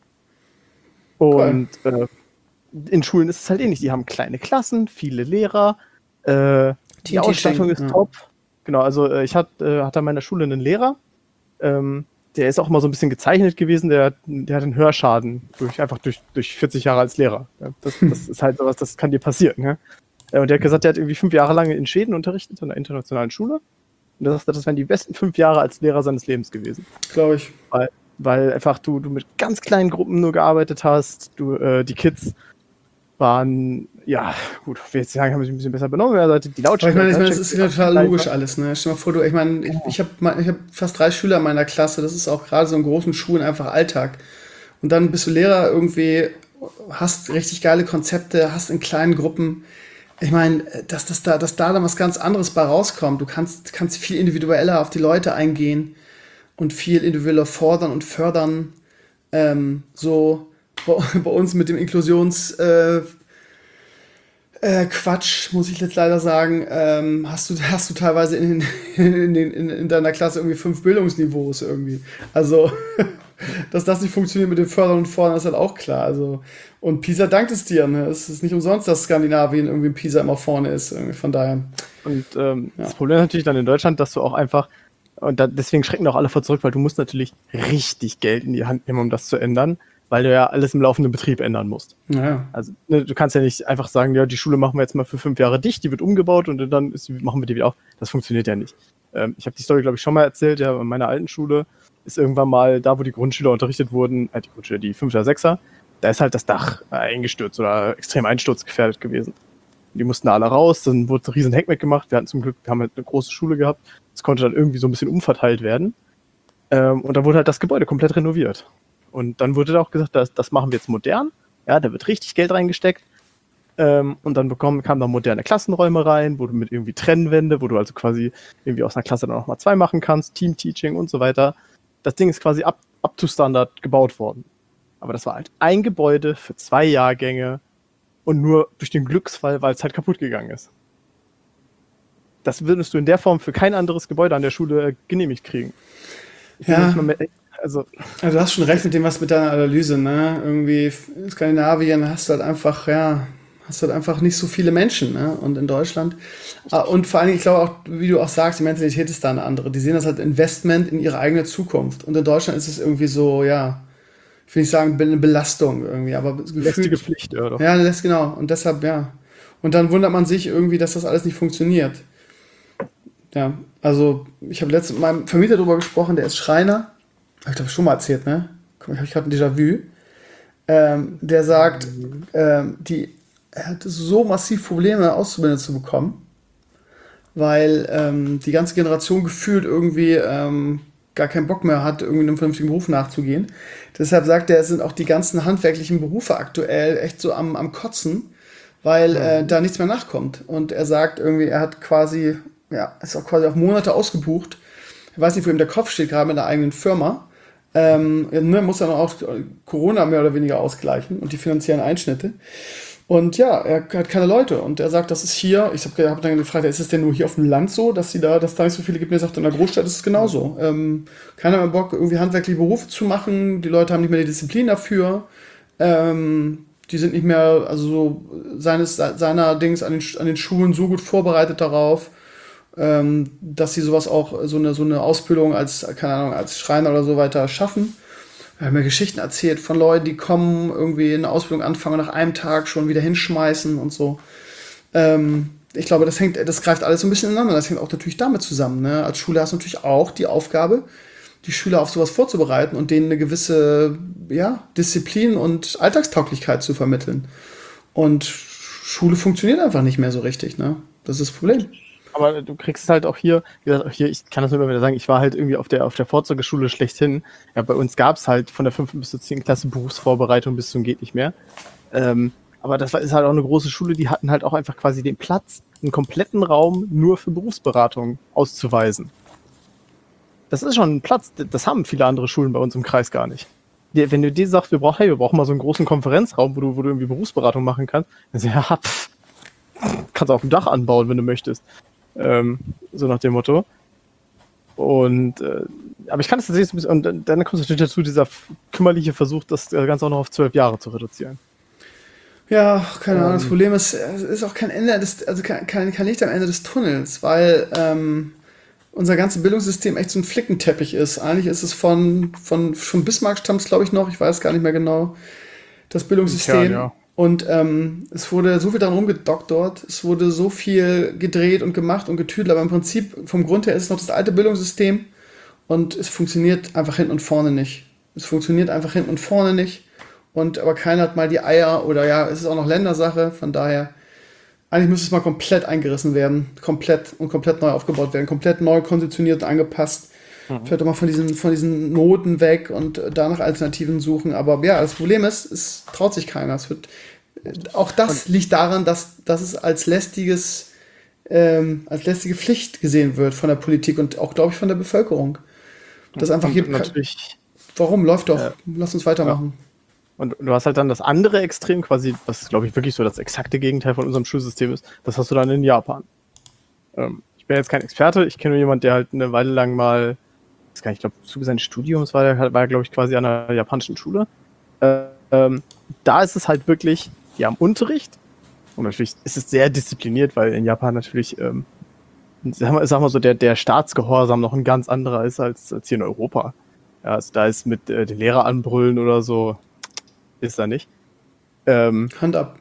Und äh, in Schulen ist es halt ähnlich. Die haben kleine Klassen, viele Lehrer. Äh, die Team Ausstattung Teaching, ist ja. top. Genau, also äh, ich hatte äh, hatte an meiner Schule einen Lehrer. Ähm, der ist auch mal so ein bisschen gezeichnet gewesen. Der, der hat einen Hörschaden durch, einfach durch, durch vierzig Jahre als Lehrer. Ja, das, das ist halt sowas, das kann dir passieren. Ne? Äh, Und der hat gesagt, der hat irgendwie fünf Jahre lang in Schweden unterrichtet, an einer internationalen Schule. Und er sagte, das wären die besten fünf Jahre als Lehrer seines Lebens gewesen. Glaube ich. Weil, weil einfach du, du mit ganz kleinen Gruppen nur gearbeitet hast. Du, äh, die Kids waren, ja, gut, ich will jetzt sagen, haben sich ein bisschen besser benommen. Also die Aber ich meine, ich meine, das Lautstärke- ist ja total logisch alles, ne? Stell dir mal vor, du, ich meine, ich, ich habe ich hab fast drei Schüler in meiner Klasse, das ist auch gerade so in großen Schulen einfach Alltag. Und dann bist du Lehrer irgendwie, hast richtig geile Konzepte, hast in kleinen Gruppen. Ich meine, dass, dass, da, dass da dann was ganz anderes bei rauskommt. Du kannst, kannst viel individueller auf die Leute eingehen und viel individueller fordern und fördern. Ähm, so bei, bei uns mit dem Inklusions... Äh, Äh, Quatsch, muss ich jetzt leider sagen, ähm, hast du, hast du teilweise in, in, in, in, in deiner Klasse irgendwie fünf Bildungsniveaus irgendwie. Also, dass das nicht funktioniert mit dem Fördern und Fordern, ist halt auch klar. Also, und PISA dankt es dir, ne? Es ist nicht umsonst, dass Skandinavien irgendwie in PISA immer vorne ist, irgendwie. Von daher. Und ähm, Ja. das Problem ist natürlich dann in Deutschland, dass du auch einfach, und da, deswegen schrecken auch alle vor zurück, weil du musst natürlich richtig Geld in die Hand nehmen, um das zu ändern, weil du ja alles im laufenden Betrieb ändern musst. Naja. Also ne, du kannst ja nicht einfach sagen, ja, die Schule machen wir jetzt mal für fünf Jahre dicht, die wird umgebaut und dann ist, machen wir die wieder auf. Das funktioniert ja nicht. Ähm, ich habe die Story, glaube ich, schon mal erzählt, ja, in meiner alten Schule ist irgendwann mal da, wo die Grundschüler unterrichtet wurden, äh, die Grundschüler, die Fünfter, Sechser, da ist halt das Dach äh, eingestürzt oder extrem einsturzgefährdet gewesen. Die mussten alle raus, dann wurde ein riesen Heck weggemacht. Wir hatten zum Glück, wir haben halt eine große Schule gehabt. Das konnte dann irgendwie so ein bisschen umverteilt werden. Ähm, und dann wurde halt das Gebäude komplett renoviert. Und dann wurde da auch gesagt, das, das machen wir jetzt modern. Ja, da wird richtig Geld reingesteckt. Ähm, und dann bekommen, kamen da moderne Klassenräume rein, wo du mit irgendwie Trennwände, wo du also quasi irgendwie aus einer Klasse dann nochmal zwei machen kannst, Team-Teaching und so weiter. Das Ding ist quasi up, up to Standard gebaut worden. Aber das war halt ein Gebäude für zwei Jahrgänge und nur durch den Glücksfall, weil es halt kaputt gegangen ist. Das würdest du in der Form für kein anderes Gebäude an der Schule genehmigt kriegen. Ich bin Ja. nicht mal mehr, also Also du hast schon recht mit dem, was mit deiner Analyse, ne? Irgendwie in Skandinavien hast du halt einfach, ja, hast du halt einfach nicht so viele Menschen, ne? Und in Deutschland. Ah, Und vor allem, ich glaube auch, wie du auch sagst, die Mentalität ist da eine andere. Die sehen das als Investment in ihre eigene Zukunft. Und in Deutschland ist es irgendwie so, ja, ich will nicht sagen, eine Belastung irgendwie, aber lästige gefühlt. Pflicht, ja doch. Ja, das genau. Und deshalb, ja. Und dann wundert man sich irgendwie, dass das alles nicht funktioniert. Ja, also ich habe letztens mit meinem Vermieter darüber gesprochen, der ist Schreiner. Hab ich glaube schon mal erzählt, ne? Guck mal, ich habe gerade ein Déjà-vu. ähm, der sagt, ähm, die, er hat so massiv Probleme, Auszubildende zu bekommen, weil ähm, die ganze Generation gefühlt irgendwie ähm, gar keinen Bock mehr hat, irgendwie einem vernünftigen Beruf nachzugehen. Deshalb sagt er, es sind auch die ganzen handwerklichen Berufe aktuell echt so am, am Kotzen, weil äh, da nichts mehr nachkommt. Und er sagt irgendwie, er hat quasi, ja, ist auch quasi auf Monate ausgebucht. Ich weiß nicht, wo ihm der Kopf steht, gerade mit einer eigenen Firma. Ähm, ne, muss dann auch Corona mehr oder weniger ausgleichen und die finanziellen Einschnitte. Und ja, er hat keine Leute. Und er sagt, das ist hier, ich habe hab dann gefragt, ist es denn nur hier auf dem Land so, dass sie da, dass da nicht so viele gibt? Mir sagt, in der Großstadt ist es genauso. Ähm, keiner mehr Bock, irgendwie handwerkliche Berufe zu machen. Die Leute haben nicht mehr die Disziplin dafür. Ähm, die sind nicht mehr, also so seines, seiner Dings an den, an den Schulen so gut vorbereitet darauf, ähm, dass sie sowas auch, so eine, so eine Ausbildung als, keine Ahnung, als Schreiner oder so weiter schaffen. Wir haben mir Geschichten erzählt von Leuten, die kommen, irgendwie eine Ausbildung anfangen, nach einem Tag schon wieder hinschmeißen und so. Ähm, ich glaube, das hängt, das greift alles so ein bisschen ineinander. Das hängt auch natürlich damit zusammen. Ne? Als Schule hast du natürlich auch die Aufgabe, die Schüler auf sowas vorzubereiten und denen eine gewisse ja, Disziplin und Alltagstauglichkeit zu vermitteln. Und Schule funktioniert einfach nicht mehr so richtig. Ne? Das ist das Problem. Aber du kriegst halt auch hier, wie gesagt, auch hier, ich kann das nur immer wieder sagen, ich war halt irgendwie auf der, auf der Vorzeigschule schlechthin. Ja, bei uns gab es halt von der fünften bis zur zehnten Klasse Berufsvorbereitung bis zum geht nicht mehr. Ähm, aber das war, ist halt auch eine große Schule, die hatten halt auch einfach quasi den Platz, einen kompletten Raum nur für Berufsberatung auszuweisen. Das ist schon ein Platz, das haben viele andere Schulen bei uns im Kreis gar nicht. Die, wenn du dir sagst, wir brauchen, hey, wir brauchen mal so einen großen Konferenzraum, wo du, wo du irgendwie Berufsberatung machen kannst, dann sagst du, ja, pff, kannst du auf dem Dach anbauen, wenn du möchtest. Ähm, so nach dem Motto. Und äh, aber ich kann es tatsächlich ein bisschen, und dann, dann kommt natürlich dazu dieser kümmerliche Versuch, das Ganze auch noch auf zwölf Jahre zu reduzieren. Ja, keine Ahnung, das Problem ist, es ist auch kein Ende des, also kein, kein Licht am Ende des Tunnels, weil ähm, unser ganzes Bildungssystem echt so ein Flickenteppich ist. Eigentlich ist es von, von, von Bismarck stammt es, glaube ich, noch, ich weiß gar nicht mehr genau, das Bildungssystem. Ja, ja. Und ähm, es wurde so viel daran rumgedoktort, es wurde so viel gedreht und gemacht und getüdelt, aber im Prinzip vom Grund her ist es noch das alte Bildungssystem und es funktioniert einfach hinten und vorne nicht. Es funktioniert einfach hinten und vorne nicht und aber keiner hat mal die Eier oder ja, es ist auch noch Ländersache, von daher eigentlich müsste es mal komplett eingerissen werden, komplett und komplett neu aufgebaut werden, komplett neu konditioniert und angepasst. Mhm. Vielleicht auch mal von diesen, von diesen Noten weg und da nach Alternativen suchen. Aber ja, das Problem ist, es traut sich keiner. Es wird, auch das und liegt daran, dass, dass es als lästiges, ähm, als lästige Pflicht gesehen wird von der Politik und auch, glaube ich, von der Bevölkerung. Das einfach hier. Natürlich. Warum? Läuft doch. Äh, Lass uns weitermachen. Ja. Und du hast halt dann das andere Extrem quasi, was glaube ich wirklich so das exakte Gegenteil von unserem Schulsystem ist, das hast du dann in Japan. Ähm, ich bin jetzt kein Experte, ich kenne nur jemanden, der halt eine Weile lang mal, ich glaube, im Zuge seines Studiums war er, war er glaube ich, quasi an einer japanischen Schule. Äh, ähm, da ist es halt wirklich, die haben Unterricht und natürlich ist es sehr diszipliniert, weil in Japan natürlich, ähm, sag mal, sag mal so, der, der Staatsgehorsam noch ein ganz anderer ist als, als hier in Europa. Ja, also da ist mit äh, den Lehrer anbrüllen oder so, ist da nicht. Ähm, Hand ab.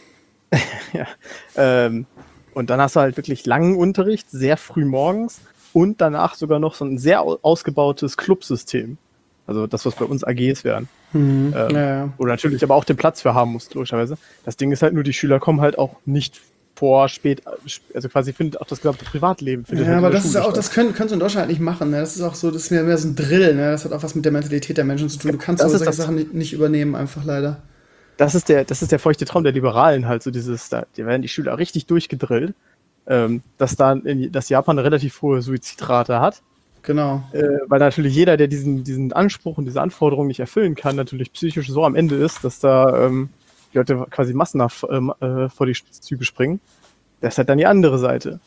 ja. Ähm, und dann hast du halt wirklich langen Unterricht, sehr früh morgens und danach sogar noch so ein sehr ausgebautes Clubsystem. Also das, was bei uns A Gs wären. Mhm. Ähm, ja, ja. Wo du natürlich aber auch den Platz für haben musst, logischerweise. Das Ding ist halt nur, die Schüler kommen halt auch nicht vor spät, also quasi findet auch das gesamte Privatleben. Ja, halt aber das Schule ist auch, das können, kannst du in Deutschland halt nicht machen. Ne? Das ist auch so, das ist mehr, mehr so ein Drill. Ne? Das hat auch was mit der Mentalität der Menschen zu tun. Du kannst solche Sachen nicht, nicht übernehmen, einfach leider. Das ist der, das ist der feuchte Traum der Liberalen halt, so dieses, da die werden die Schüler richtig durchgedrillt, ähm, dass da in, dass Japan eine relativ hohe Suizidrate hat. Genau. Äh, weil natürlich jeder, der diesen, diesen Anspruch und diese Anforderungen nicht erfüllen kann, natürlich psychisch so am Ende ist, dass da ähm, die Leute quasi massenhaft ähm, äh, vor die Züge springen. Das ist halt dann die andere Seite.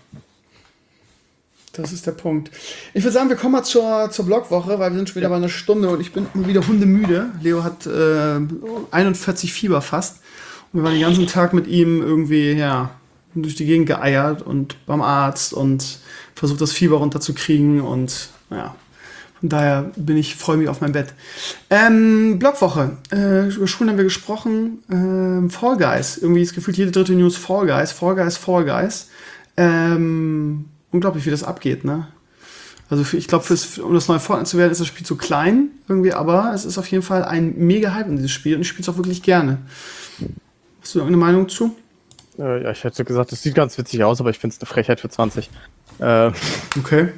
Das ist der Punkt. Ich würde sagen, wir kommen mal zur, zur Blogwoche, weil wir sind schon wieder ja. bei einer Stunde und ich bin wieder hundemüde. Leo hat äh, einundvierzig Fieber fast. Und wir waren den ganzen Tag mit ihm irgendwie, ja, durch die Gegend geeiert und beim Arzt und versucht, das Fieber runterzukriegen und ja, von daher bin ich, freue mich auf mein Bett. Ähm, Blogwoche. Äh, über Schulen haben wir gesprochen. Ähm, Fall Guys. Irgendwie ist gefühlt jede dritte News Fall Guys. Fall Guys, Fall Guys. Ähm, unglaublich, wie das abgeht, ne? Also für, ich glaube, um das neue Fortnite zu werden, ist das Spiel zu klein irgendwie, aber es ist auf jeden Fall ein mega Hype in dieses Spiel und ich spiele es auch wirklich gerne. Hast du irgendeine Meinung zu? Äh, ja, ich hätte gesagt, es sieht ganz witzig aus, aber ich finde es eine Frechheit für zwanzig. Äh, okay.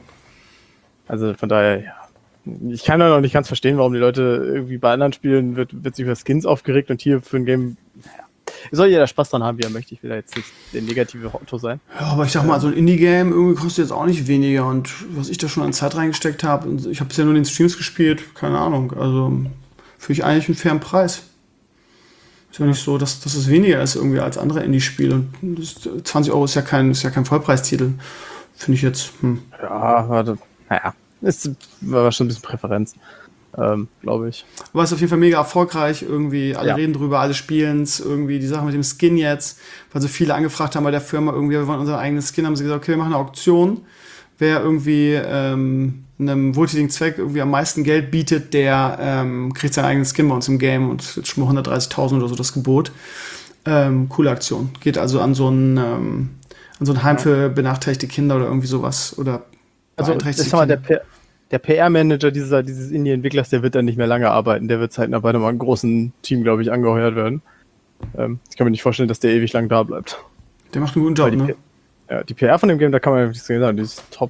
Also von daher, ja. Ich kann ja noch nicht ganz verstehen, warum die Leute irgendwie bei anderen Spielen wird, wird sich über Skins aufgeregt und hier für ein Game, naja. Soll jeder Spaß dran haben, wie er möchte. Ich will da jetzt nicht der negative Otto sein. Ja, aber ich sag mal, so ein Indie-Game irgendwie kostet jetzt auch nicht weniger und was ich da schon an Zeit reingesteckt habe, ich habe es ja nur in den Streams gespielt, keine Ahnung, also finde ich eigentlich einen fairen Preis. Ist ja nicht so, dass, dass es weniger ist irgendwie als andere Indie-Spiele und das, zwanzig Euro ist ja kein, ist ja kein Vollpreistitel, finde ich jetzt. Hm. Ja, warte, naja, ist war schon ein bisschen Präferenz. Ähm, glaube ich. Aber es ist auf jeden Fall mega erfolgreich, irgendwie, alle ja. reden drüber, alle spielen es, irgendwie die Sache mit dem Skin jetzt, weil so viele angefragt haben bei der Firma, irgendwie, wir wollen unseren eigenen Skin, haben sie gesagt, okay, wir machen eine Auktion, wer irgendwie ähm, einem wohltätigen Zweck irgendwie am meisten Geld bietet, der ähm, kriegt seinen eigenen Skin bei uns im Game und jetzt schon mal hundertdreißigtausend oder so das Gebot. Ähm, coole Aktion. Geht also an so ein, ähm, an so ein Heim ja. für benachteiligte Kinder oder irgendwie sowas. Oder also, das ist mal der P- Der P R-Manager dieser, dieses Indie-Entwicklers, der wird dann nicht mehr lange arbeiten. Der wird halt bei einem großen Team, glaube ich, angeheuert werden. Ähm, ich kann mir nicht vorstellen, dass der ewig lang da bleibt. Der macht einen guten Job, die ne? P- ja, die P R von dem Game, da kann man nicht sagen, die ist top.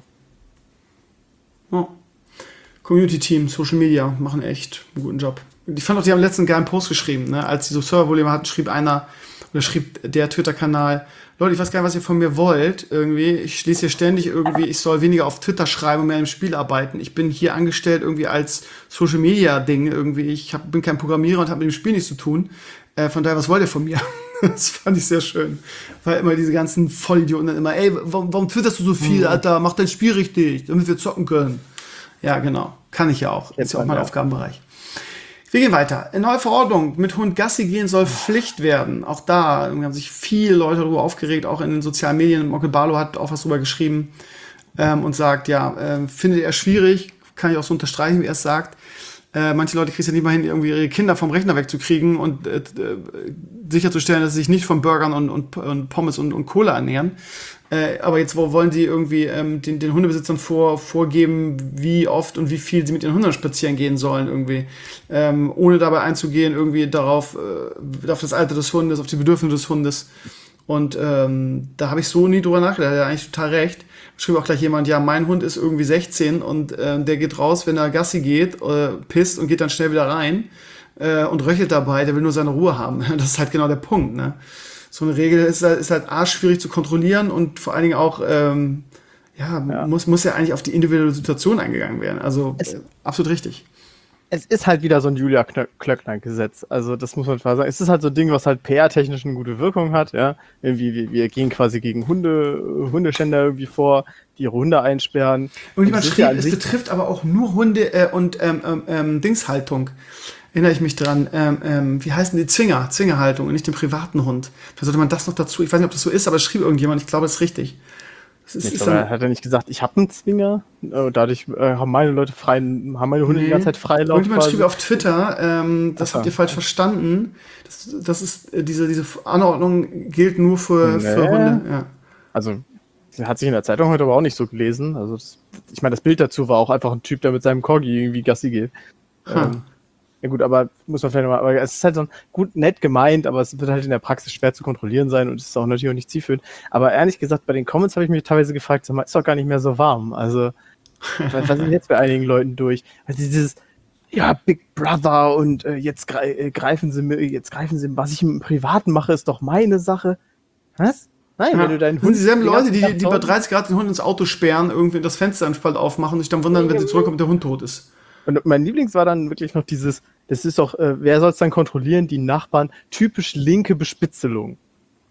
Oh. Community-Team, Social Media machen echt einen guten Job. Ich fand auch, die haben letztens einen geilen Post geschrieben, ne? Als die so Serverprobleme hatten, schrieb einer, oder schrieb der Twitter-Kanal, Leute, ich weiß gar nicht, was ihr von mir wollt, irgendwie. Ich schließe hier ständig irgendwie, ich soll weniger auf Twitter schreiben und mehr im Spiel arbeiten. Ich bin hier angestellt irgendwie als Social-Media-Ding irgendwie. Ich hab, bin kein Programmierer und habe mit dem Spiel nichts zu tun. Äh, von daher, was wollt ihr von mir? Das fand ich sehr schön. Weil immer diese ganzen Vollidioten dann immer, ey, warum, warum twitterst du so viel, mhm. Alter? Mach dein Spiel richtig, damit wir zocken können. Ja, genau. Kann ich ja auch. Ist ja auch mein ja. Aufgabenbereich. Wir gehen weiter. In neue Verordnung mit Hund Gassi gehen soll Pflicht werden. Auch da haben sich viele Leute darüber aufgeregt, auch in den sozialen Medien. Onkel Barlo hat auch was drüber geschrieben ähm, und sagt, ja, äh, findet er schwierig, kann ich auch so unterstreichen, wie er es sagt. Äh, manche Leute kriegen es ja nicht mal hin, irgendwie ihre Kinder vom Rechner wegzukriegen und äh, sicherzustellen, dass sie sich nicht von Burgern und, und, und Pommes und, und Cola ernähren. Äh, aber jetzt wo wollen die irgendwie ähm, den, den Hundebesitzern vor, vorgeben, wie oft und wie viel sie mit ihren Hunden spazieren gehen sollen, irgendwie. Ähm, ohne dabei einzugehen, irgendwie darauf, äh, auf das Alter des Hundes, auf die Bedürfnisse des Hundes. Und ähm, da habe ich so nie drüber nachgedacht. Er hat eigentlich total recht. Schrieb auch gleich jemand, ja, mein Hund ist irgendwie sechzehn und äh, der geht raus, wenn er Gassi geht, äh, pisst und geht dann schnell wieder rein äh, und röchelt dabei. Der will nur seine Ruhe haben. Das ist halt genau der Punkt, ne? So eine Regel ist halt, ist halt arsch schwierig zu kontrollieren und vor allen Dingen auch, ähm, ja, ja, Muss, muss ja eigentlich auf die individuelle Situation eingegangen werden. Also äh, absolut richtig. Es ist halt wieder so ein Julia Klöckner-Gesetz. Also das muss man sagen. Es ist halt so ein Ding, was halt P R-technisch eine gute Wirkung hat. Ja, irgendwie wir, wir gehen quasi gegen Hunde, Hundeschänder irgendwie vor, die ihre Hunde einsperren. Und jemand schrieb, ja es betrifft aber auch nur Hunde äh, und ähm, ähm, Dingshaltung. Erinnere ich mich dran. Ähm, ähm, wie heißen die? Zwinger, Zwingerhaltung und nicht den privaten Hund. Da sollte man das noch dazu. Ich weiß nicht, ob das so ist, aber es schrieb irgendjemand. Ich glaube, das ist richtig. Das ist, ich ist glaube, dann, hat er nicht gesagt, ich habe einen Zwinger? Dadurch äh, haben meine Leute frei, haben meine Hunde nee. die ganze Zeit Freilauf. Irgendjemand schrieb auf Twitter, ähm, das Aha. habt ihr falsch verstanden. Das, das ist äh, diese diese Anordnung gilt nur für, nee. für Hunde. Ja. Also hat sich in der Zeitung heute aber auch nicht so gelesen. Also das, ich meine, das Bild dazu war auch einfach ein Typ, der mit seinem Corgi irgendwie Gassi geht. Ähm, ja gut, aber muss man vielleicht nochmal, aber es ist halt so ein, gut, nett gemeint, aber es wird halt in der Praxis schwer zu kontrollieren sein und es ist auch natürlich auch nicht zielführend. Aber ehrlich gesagt, bei den Comments habe ich mich teilweise gefragt, sag mal, ist doch gar nicht mehr so warm. Also, was ist jetzt bei einigen Leuten durch? Also dieses, ja, Big Brother und äh, jetzt gre- greifen sie mir, jetzt greifen sie, was ich im Privaten mache, ist doch meine Sache. Was? Nein, ja. wenn du deinen Hund... Das sind dieselben Leute, die, die bei dreißig Grad den Hund ins Auto sperren, irgendwie das Fenster im Spalt aufmachen und sich dann wundern, wenn sie zurückkommen und der Hund tot ist. Und mein Lieblings war dann wirklich noch dieses, das ist doch, äh, wer soll es dann kontrollieren? Die Nachbarn, typisch linke Bespitzelung.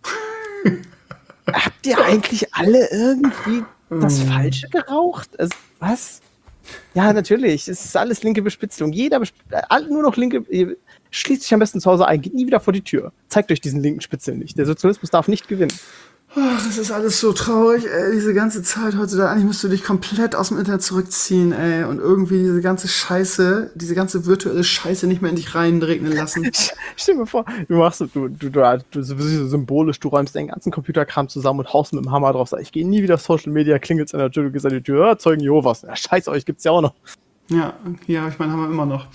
Habt ihr eigentlich alle irgendwie das Falsche geraucht? Also, was? Ja, natürlich, es ist alles linke Bespitzelung. Jeder, besp- alle nur noch linke, schließt sich am besten zu Hause ein, geht nie wieder vor die Tür. Zeigt euch diesen linken Spitzel nicht. Der Sozialismus darf nicht gewinnen. Ach, das ist alles so traurig, ey, diese ganze Zeit heutzutage. Eigentlich musst du dich komplett aus dem Internet zurückziehen, ey, und irgendwie diese ganze Scheiße, diese ganze virtuelle Scheiße nicht mehr in dich reinregnen lassen. Stell dir mal vor, du machst, du, du, du, du, du so symbolisch, du räumst deinen ganzen Computerkram zusammen und haust mit dem Hammer drauf, sagst, ich gehe nie wieder auf Social Media, klingelt's an der Tür, du gehst an die Tür, ja, Zeugen Jehovas. Ja, scheiß euch, gibt's ja auch noch. Ja, ja, ich meine, haben wir immer noch.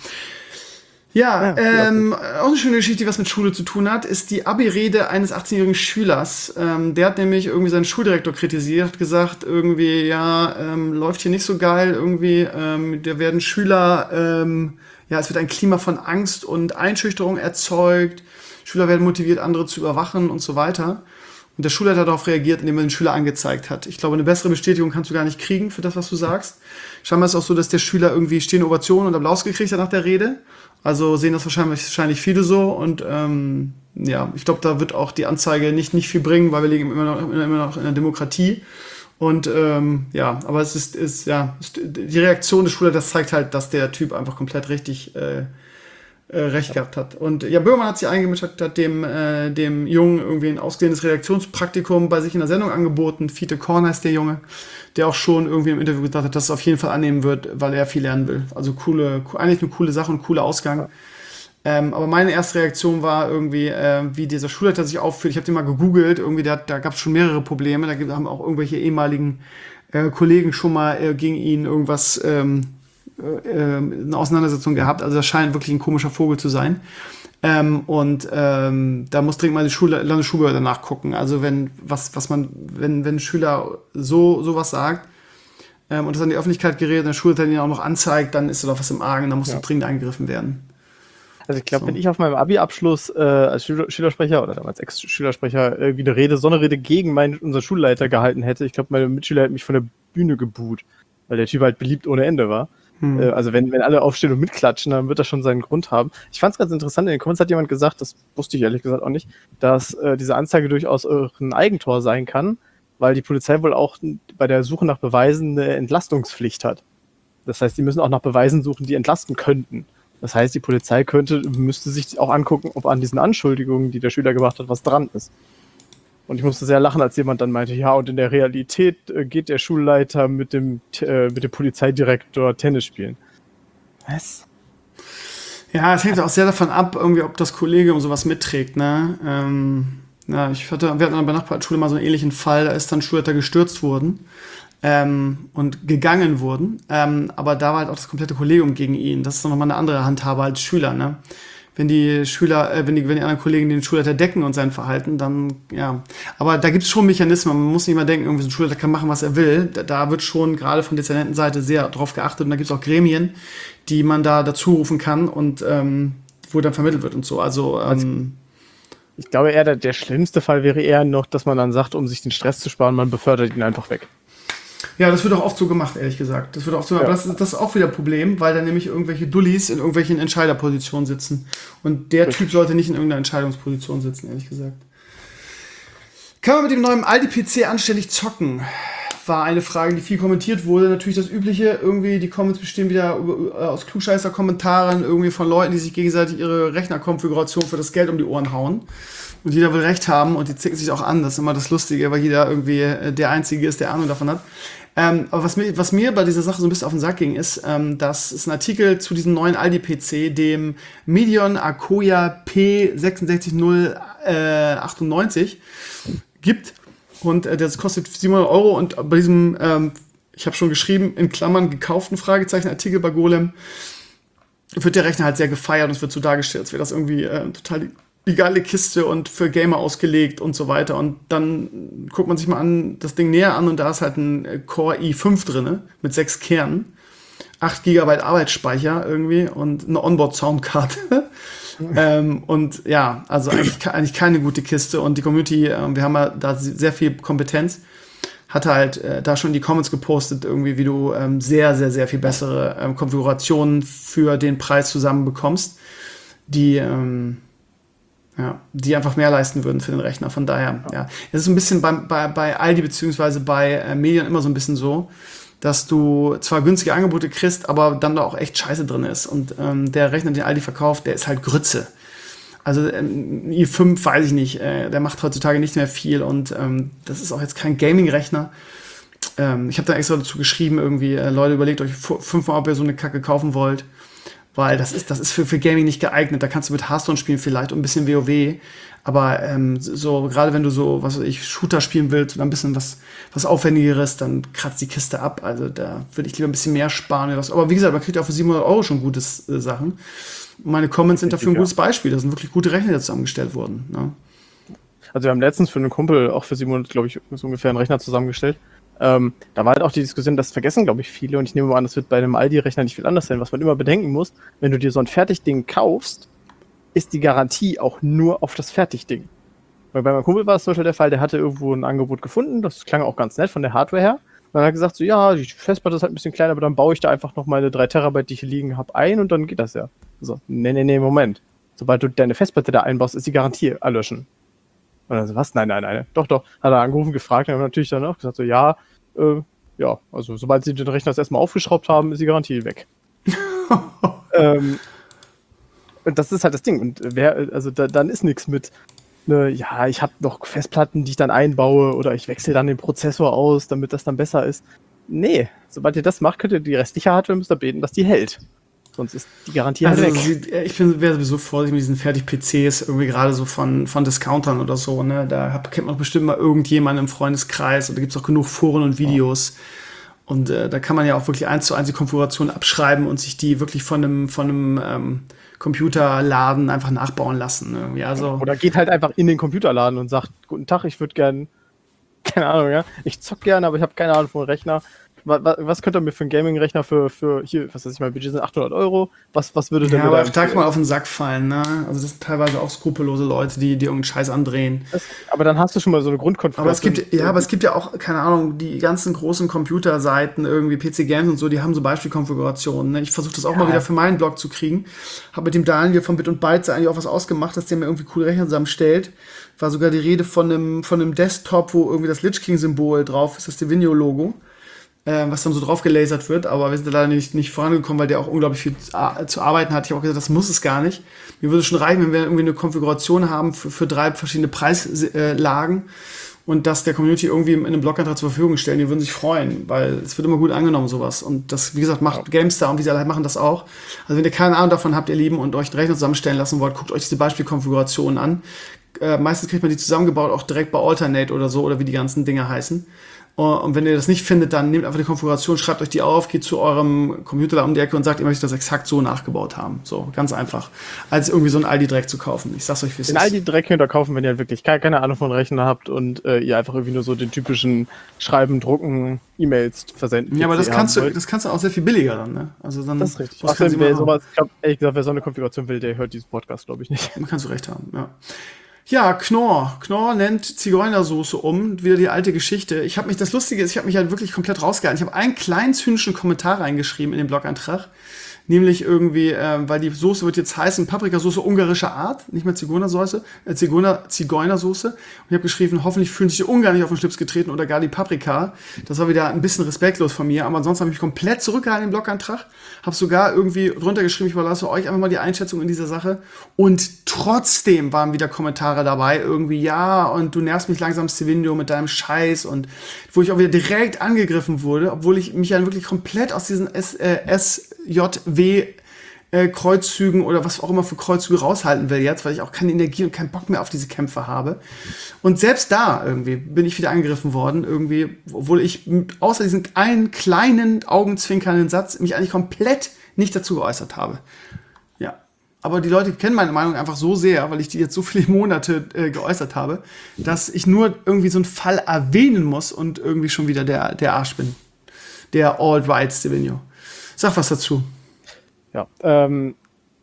Ja, ja ähm, auch eine schöne Geschichte, die was mit Schule zu tun hat, ist die Abi-Rede eines achtzehnjährigen Schülers. Ähm, der hat nämlich irgendwie seinen Schuldirektor kritisiert, hat gesagt, irgendwie, ja, ähm, läuft hier nicht so geil, irgendwie, ähm, da werden Schüler, ähm, ja, es wird ein Klima von Angst und Einschüchterung erzeugt, Schüler werden motiviert, andere zu überwachen und so weiter. Und der Schulleiter hat darauf reagiert, indem er den Schüler angezeigt hat. Ich glaube, eine bessere Bestätigung kannst du gar nicht kriegen für das, was du sagst. Scheinbar ist es auch so, dass der Schüler irgendwie stehende Ovationen und Applaus gekriegt hat nach der Rede. Also sehen das wahrscheinlich, wahrscheinlich viele so. Und ähm, ja, ich glaube, da wird auch die Anzeige nicht, nicht viel bringen, weil wir leben immer noch, immer noch in der Demokratie. Und ähm, ja, aber es ist, ist ja, ist, die Reaktion des Schulleiters zeigt halt, dass der Typ einfach komplett richtig äh, äh, recht gehabt hat. Und ja, Böhmermann hat sich eingemischt, hat, hat dem, äh, dem Jungen irgendwie ein ausgedehntes Redaktionspraktikum bei sich in der Sendung angeboten. Fiete Korn heißt der Junge, der auch schon irgendwie im Interview gesagt hat, dass es auf jeden Fall annehmen wird, weil er viel lernen will. Also coole, eigentlich eine coole Sache und ein cooler Ausgang. Ähm, aber meine erste Reaktion war irgendwie, äh, wie dieser Schulleiter sich aufführt. Ich habe den mal gegoogelt, irgendwie, der, da gab es schon mehrere Probleme. Da gibt, haben auch irgendwelche ehemaligen äh, Kollegen schon mal äh, gegen ihn irgendwas, ähm, äh, eine Auseinandersetzung gehabt. Also das scheint wirklich ein komischer Vogel zu sein. Ähm, und ähm, da muss dringend mal die Schule, Landesschulbehörde nachgucken. Also wenn was, was man, wenn, wenn ein Schüler so sowas sagt ähm, und das an die Öffentlichkeit gerät und der Schulleiter ihn auch noch anzeigt, dann ist da doch was im Argen, da muss ja. dringend eingegriffen werden. Also ich glaube, So. wenn ich auf meinem Abi-Abschluss äh, als Schüler, Schülersprecher oder damals Ex-Schülersprecher irgendwie eine Rede, so eine Rede gegen meinen, unseren Schulleiter gehalten hätte, ich glaube, meine Mitschüler hätten mich von der Bühne geboot, weil der Typ halt beliebt ohne Ende war. Hm. Äh, also wenn, wenn alle aufstehen und mitklatschen, dann wird das schon seinen Grund haben. Ich fand es ganz interessant, in den Comments hat jemand gesagt, das wusste ich ehrlich gesagt auch nicht, dass äh, diese Anzeige durchaus ein Eigentor sein kann, weil die Polizei wohl auch bei der Suche nach Beweisen eine Entlastungspflicht hat. Das heißt, die müssen auch nach Beweisen suchen, die entlasten könnten. Das heißt, die Polizei könnte, müsste sich auch angucken, ob an diesen Anschuldigungen, die der Schüler gemacht hat, was dran ist. Und ich musste sehr lachen, als jemand dann meinte, ja, und in der Realität äh, geht der Schulleiter mit dem, äh, mit dem Polizeidirektor Tennis spielen. Was? Ja, es hängt auch sehr davon ab, irgendwie, ob das Kollegium sowas mitträgt, ne? Ähm, ja, ich hatte, wir hatten an der Nachbarschule mal so einen ähnlichen Fall, da ist dann Schulleiter gestürzt worden. Ähm, und gegangen wurden, ähm, aber da war halt auch das komplette Kollegium gegen ihn. Das ist dann nochmal eine andere Handhabe als Schüler, ne? Wenn die Schüler, äh, wenn die, wenn die anderen Kollegen den Schulleiter decken und sein Verhalten, dann, ja. Aber da gibt es schon Mechanismen, man muss nicht mal denken, irgendwie so ein Schulleiter kann machen, was er will. Da, da wird schon gerade von Dezernentenseite sehr drauf geachtet und da gibt es auch Gremien, die man da dazu rufen kann und ähm, wo dann vermittelt wird und so. Also, ähm, ich glaube eher, der, der schlimmste Fall wäre eher noch, dass man dann sagt, um sich den Stress zu sparen, man befördert ihn einfach weg. Ja, das wird auch oft so gemacht, ehrlich gesagt. Das wird auch so, ja. Aber das ist, das ist auch wieder ein Problem, weil dann nämlich irgendwelche Dullis in irgendwelchen Entscheiderpositionen sitzen. Und der Richtig. Typ sollte nicht in irgendeiner Entscheidungsposition sitzen, ehrlich gesagt. Kann man mit dem neuen Aldi-P C anständig zocken? War eine Frage, die viel kommentiert wurde. Natürlich das Übliche, irgendwie die Comments bestehen wieder aus Klugscheißer-Kommentaren, irgendwie von Leuten, die sich gegenseitig ihre Rechnerkonfiguration für das Geld um die Ohren hauen. Und jeder will Recht haben und die zicken sich auch an. Das ist immer das Lustige, weil jeder irgendwie der Einzige ist, der Ahnung davon hat. Ähm, aber was mir, was mir bei dieser Sache so ein bisschen auf den Sack ging, ist, ähm, dass es einen Artikel zu diesem neuen Aldi-P C, dem Medion Akoya P sechs sechs null acht neun, gibt. Und äh, das kostet siebenhundert Euro. Und bei diesem, ähm, ich habe schon geschrieben, in Klammern gekauften Fragezeichen Artikel bei Golem, wird der Rechner halt sehr gefeiert und es wird so dargestellt, als wäre das irgendwie äh, total die, die geile Kiste und für Gamer ausgelegt und so weiter. Und dann guckt man sich mal an, das Ding näher an und da ist halt ein Core i fünf drin mit sechs Kernen, acht Gigabyte Arbeitsspeicher irgendwie und eine Onboard-Soundkarte. ähm, und ja, also eigentlich, eigentlich keine gute Kiste. Und die Community, äh, wir haben ja da sehr viel Kompetenz, hatte halt äh, da schon die Comments gepostet, irgendwie, wie du ähm, sehr, sehr, sehr viel bessere ähm, Konfigurationen für den Preis zusammenbekommst, die ähm, ja, die einfach mehr leisten würden für den Rechner. Von daher, ja. Es ist ein bisschen bei, bei, bei Aldi beziehungsweise bei äh, Medion immer so ein bisschen so, dass du zwar günstige Angebote kriegst, aber dann da auch echt Scheiße drin ist. Und ähm, der Rechner, den Aldi verkauft, der ist halt Grütze. Also ein i fünf, weiß ich nicht, äh, der macht heutzutage nicht mehr viel und ähm, das ist auch jetzt kein Gaming-Rechner. Ähm, ich habe da extra dazu geschrieben, irgendwie, äh, Leute, überlegt euch fünfmal, ob ihr so eine Kacke kaufen wollt, weil das ist, das ist für, für Gaming nicht geeignet. Da kannst du mit Hearthstone spielen vielleicht und ein bisschen WoW, aber ähm, so gerade wenn du so, was weiß ich, Shooter spielen willst oder ein bisschen was, was Aufwendigeres, dann kratzt die Kiste ab. Also da würde ich lieber ein bisschen mehr sparen oder was. Aber wie gesagt, man kriegt auch für siebenhundert Euro schon gute äh, Sachen. Meine Comments sind dafür ein gutes Beispiel. Das sind wirklich gute Rechner, die zusammengestellt wurden. Ne? Also wir haben letztens für einen Kumpel auch für siebenhundert, glaube ich, so ungefähr einen Rechner zusammengestellt. Ähm, da war halt auch die Diskussion, das vergessen, glaube ich, viele. Und ich nehme mal an, das wird bei einem Aldi-Rechner nicht viel anders sein. Was man immer bedenken muss, wenn du dir so ein Fertigding kaufst, ist die Garantie auch nur auf das Fertigding. Weil bei meinem Kumpel war es zum Beispiel der Fall, der hatte irgendwo ein Angebot gefunden. Das klang auch ganz nett von der Hardware her. Und dann hat er gesagt, so ja, die Festplatte ist halt ein bisschen kleiner, aber dann baue ich da einfach noch meine drei Terabyte, die ich hier liegen habe, ein und dann geht das ja. So, nee, nee, nee, Moment. Sobald du deine Festplatte da einbaust, ist die Garantie erlöschen. Und dann so, was? Nein, nein, nein. Doch, doch. Hat er angerufen, gefragt, und haben natürlich dann auch gesagt, so ja, äh, ja, also sobald sie den Rechner das erstmal aufgeschraubt haben, ist die Garantie weg. ähm, und das ist halt das Ding. Und wer, also da, dann ist nichts mit, ne, ja, ich habe noch Festplatten, die ich dann einbaue oder ich wechsle dann den Prozessor aus, damit das dann besser ist. Nee, sobald ihr das macht, könnt ihr die restliche Hardware müsst ihr beten, dass die hält. Sonst ist die Garantie halt also, weg. Ich bin wäre sowieso vorsichtig mit diesen Fertig-P Cs, irgendwie gerade so von, von Discountern oder so. Ne? Da hab, kennt man bestimmt mal irgendjemanden im Freundeskreis und da gibt es auch genug Foren und Videos. Oh. Und äh, da kann man ja auch wirklich eins zu eins die Konfiguration abschreiben und sich die wirklich von einem, von einem ähm, Computerladen einfach nachbauen lassen. Irgendwie. Also, oder geht halt einfach in den Computerladen und sagt, guten Tag, ich würde gern, keine Ahnung, ja, ich zock gerne, aber ich habe keine Ahnung von Rechner. Was, was könnt ihr mir für einen Gaming-Rechner für, für, hier, was weiß ich, mein Budget sind achthundert Euro, was, was würde denn ja, mir aber da da kann man auf den Sack fallen, ne? Also das sind teilweise auch skrupellose Leute, die, die irgendeinen Scheiß andrehen. Das, aber dann hast du schon mal so eine Grundkonfiguration. Aber es gibt, ja, aber es gibt ja auch, keine Ahnung, die ganzen großen Computerseiten, irgendwie P C Games und so, die haben so Beispielkonfigurationen, ne? Ich versuche das auch ja. mal wieder für meinen Blog zu kriegen. Habe mit dem Daniel von Bit und Bytes eigentlich auch was ausgemacht, dass der mir irgendwie coole Rechner zusammenstellt. War sogar die Rede von einem, von einem Desktop, wo irgendwie das Lich King-Symbol drauf ist, das Divino-Logo. Äh, was dann so drauf gelasert wird, aber wir sind da leider nicht, nicht vorangekommen, weil der auch unglaublich viel zu, äh, zu arbeiten hat. Ich habe auch gesagt, das muss es gar nicht. Mir würde es schon reichen, wenn wir irgendwie eine Konfiguration haben für, für drei verschiedene Preislagen äh, und das der Community irgendwie in einem Blogantrag zur Verfügung stellen. Die würden sich freuen, weil es wird immer gut angenommen, sowas. Und das, wie gesagt, macht GameStar und wie sie alle machen das auch. Also wenn ihr keine Ahnung davon habt, ihr Lieben, und euch einen Rechner zusammenstellen lassen wollt, guckt euch diese Beispielkonfigurationen an. Äh, meistens kriegt man die zusammengebaut, auch direkt bei Alternate oder so, oder wie die ganzen Dinge heißen. Und wenn ihr das nicht findet, dann nehmt einfach die Konfiguration, schreibt euch die auf, geht zu eurem Computer da um die Ecke und sagt, ihr möchtet das exakt so nachgebaut haben. So, ganz einfach. Als irgendwie so ein Aldi-Dreck zu kaufen. Ich sag's euch, wie es ist. Den Aldi-Dreck könnt ihr kaufen, wenn ihr wirklich keine, keine Ahnung von Rechner habt und äh, ihr einfach irgendwie nur so den typischen Schreiben, Drucken, E-Mails versenden. Ja, aber das kannst, du, das kannst du auch sehr viel billiger dann, ne? Also dann, das ist richtig. Außerdem, wer sowas, ich glaub, ehrlich gesagt, wer so eine Konfiguration will, der hört diesen Podcast, glaube ich, nicht. Man kannst du recht haben, ja. Ja, Knorr. Knorr nennt Zigeunersoße um. Wieder die alte Geschichte. Ich habe mich, das Lustige ist, ich habe mich halt wirklich komplett rausgehalten. Ich habe einen kleinen zynischen Kommentar reingeschrieben in den Blogantrag. Nämlich irgendwie, äh, weil die Soße wird jetzt heißen Paprikasoße ungarischer Art, nicht mehr Zigeunersoße, äh, Zigeuner, Zigeunersoße. Und ich habe geschrieben, hoffentlich fühlen sich die Ungarn nicht auf den Schlips getreten oder gar die Paprika. Das war wieder ein bisschen respektlos von mir, aber ansonsten habe ich mich komplett zurückgehalten im Blogantrag. Habe sogar irgendwie drunter geschrieben, ich überlasse euch einfach mal die Einschätzung in dieser Sache. Und trotzdem waren wieder Kommentare dabei, irgendwie, ja, und du nervst mich langsam, Stevenio, mit deinem Scheiß. Und wo ich auch wieder direkt angegriffen wurde, obwohl ich mich ja wirklich komplett aus diesen S, äh, S J W äh, Kreuzzügen oder was auch immer für Kreuzzüge raushalten will jetzt, weil ich auch keine Energie und keinen Bock mehr auf diese Kämpfe habe. Und selbst da irgendwie bin ich wieder angegriffen worden, irgendwie, obwohl ich mit, außer diesem einen kleinen augenzwinkernden Satz mich eigentlich komplett nicht dazu geäußert habe. Ja. Aber die Leute kennen meine Meinung einfach so sehr, weil ich die jetzt so viele Monate äh, geäußert habe, dass ich nur irgendwie so einen Fall erwähnen muss und irgendwie schon wieder der, der Arsch bin. Der Alt-Right Stevenio. Sag was dazu. Ja, ähm,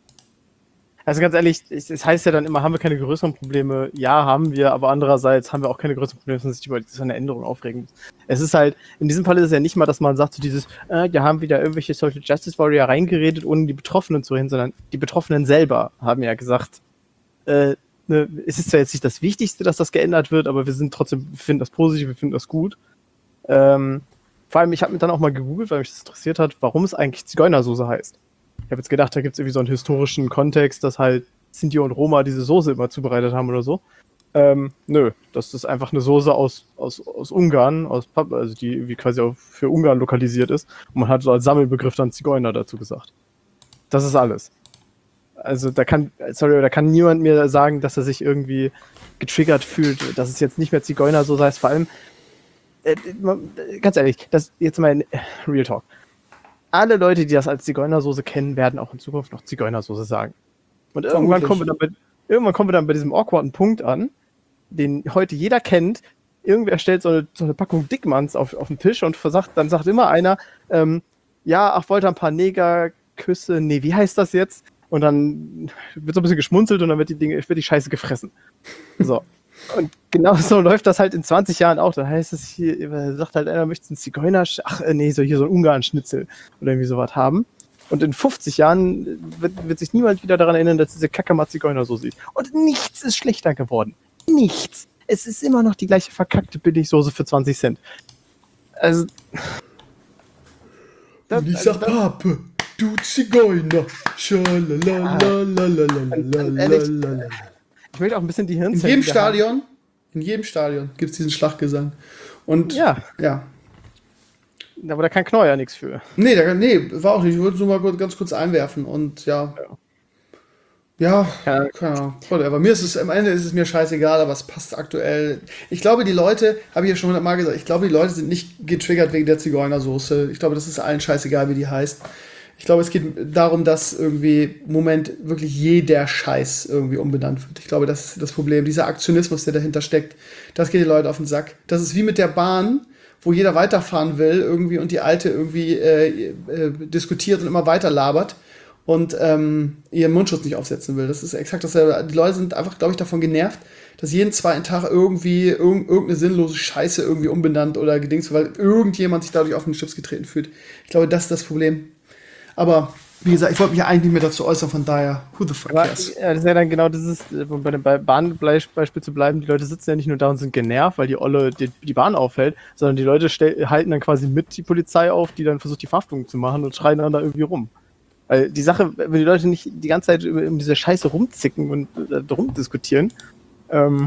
also ganz ehrlich, es, es heißt ja dann immer, haben wir keine größeren Probleme? Ja, haben wir, aber andererseits haben wir auch keine größeren Probleme, dass man sich über so eine Änderung aufregen muss. Es ist halt, in diesem Fall ist es ja nicht mal, dass man sagt, so dieses, äh, da haben wieder irgendwelche Social Justice Warrior reingeredet, ohne die Betroffenen zu hin, sondern die Betroffenen selber haben ja gesagt, äh, ne, es ist zwar jetzt nicht das Wichtigste, dass das geändert wird, aber wir sind trotzdem, wir finden das positiv, wir finden das gut. Ähm, vor allem, ich habe mir dann auch mal gegoogelt, weil mich das interessiert hat, warum es eigentlich Zigeunersoße heißt. Ich habe jetzt gedacht, da gibt es irgendwie so einen historischen Kontext, dass halt Sinti und Roma diese Soße immer zubereitet haben oder so. Ähm, nö, das ist einfach eine Soße aus, aus, aus Ungarn, aus Pap- also die wie quasi auch für Ungarn lokalisiert ist. Und man hat so als Sammelbegriff dann Zigeuner dazu gesagt. Das ist alles. Also da kann, sorry, da kann niemand mir sagen, dass er sich irgendwie getriggert fühlt, dass es jetzt nicht mehr Zigeuner so heißt. Vor allem, äh, ganz ehrlich, das jetzt mal Real Talk. Alle Leute, die das als Zigeunersoße kennen, werden auch in Zukunft noch Zigeunersoße sagen. Und irgendwann kommen, wir dann bei, irgendwann kommen wir dann bei diesem awkwarden Punkt an, den heute jeder kennt. Irgendwer stellt so eine, so eine Packung Dickmanns auf, auf den Tisch und versagt, dann sagt immer einer, ähm, ja, ach, wollte ein paar Negerküsse, nee, wie heißt das jetzt? Und dann wird so ein bisschen geschmunzelt und dann wird die Dinge, wird die Scheiße gefressen. So. Und genau so läuft das halt in zwanzig Jahren auch. Da heißt es hier, sagt halt einer, möchtest du einen Zigeuner, ach nee, so hier so ein Ungarn-Schnitzel oder irgendwie sowas haben. Und in fünfzig Jahren wird, wird sich niemand wieder daran erinnern, dass diese Kacke mal Zigeuner so sieht. Und nichts ist schlechter geworden. Nichts. Es ist immer noch die gleiche verkackte Billigsoße für zwanzig Cent. Also. Das, und ich sag, also, Pape, du Zigeuner. Schalalalalalalalala. Ich möchte auch ein bisschen die Hirn. In jedem Stadion, in jedem Stadion gibt es diesen Schlachtgesang. Und ja. ja. Aber da kann Knorr ja nichts für. Nee, da, nee, war auch nicht. Ich wollte es nur mal ganz kurz einwerfen. Und ja. Ja, ja, keine Ahnung. Whatever. Mir ist es, am Ende ist es mir scheißegal, aber es passt aktuell. Ich glaube, die Leute, habe ich ja schon hundertmal gesagt, ich glaube, die Leute sind nicht getriggert wegen der Zigeunersoße. Ich glaube, das ist allen scheißegal, wie die heißt. Ich glaube, es geht darum, dass irgendwie im Moment wirklich jeder Scheiß irgendwie umbenannt wird. Ich glaube, das ist das Problem. Dieser Aktionismus, der dahinter steckt, das geht die Leute auf den Sack. Das ist wie mit der Bahn, wo jeder weiterfahren will irgendwie und die Alte irgendwie äh, äh, diskutiert und immer weiter labert und ähm, ihren Mundschutz nicht aufsetzen will. Das ist exakt dasselbe. Die Leute sind einfach, glaube ich, davon genervt, dass jeden zweiten Tag irgendwie irg- irgendeine sinnlose Scheiße irgendwie umbenannt oder gedings, weil irgendjemand sich dadurch auf den Chips getreten fühlt. Ich glaube, das ist das Problem. Aber, wie gesagt, ich wollte mich ja eigentlich nicht mehr dazu äußern, von daher, who the fuck cares? Ja, das ist ja dann genau dieses, um bei dem Bahnbeispiel zu bleiben, die Leute sitzen ja nicht nur da und sind genervt, weil die Olle die, die Bahn aufhält, sondern die Leute stell, halten dann quasi mit die Polizei auf, die dann versucht, die Verhaftung zu machen und schreien dann da irgendwie rum. Weil die Sache, wenn die Leute nicht die ganze Zeit um diese Scheiße rumzicken und äh, rumdiskutieren, ähm,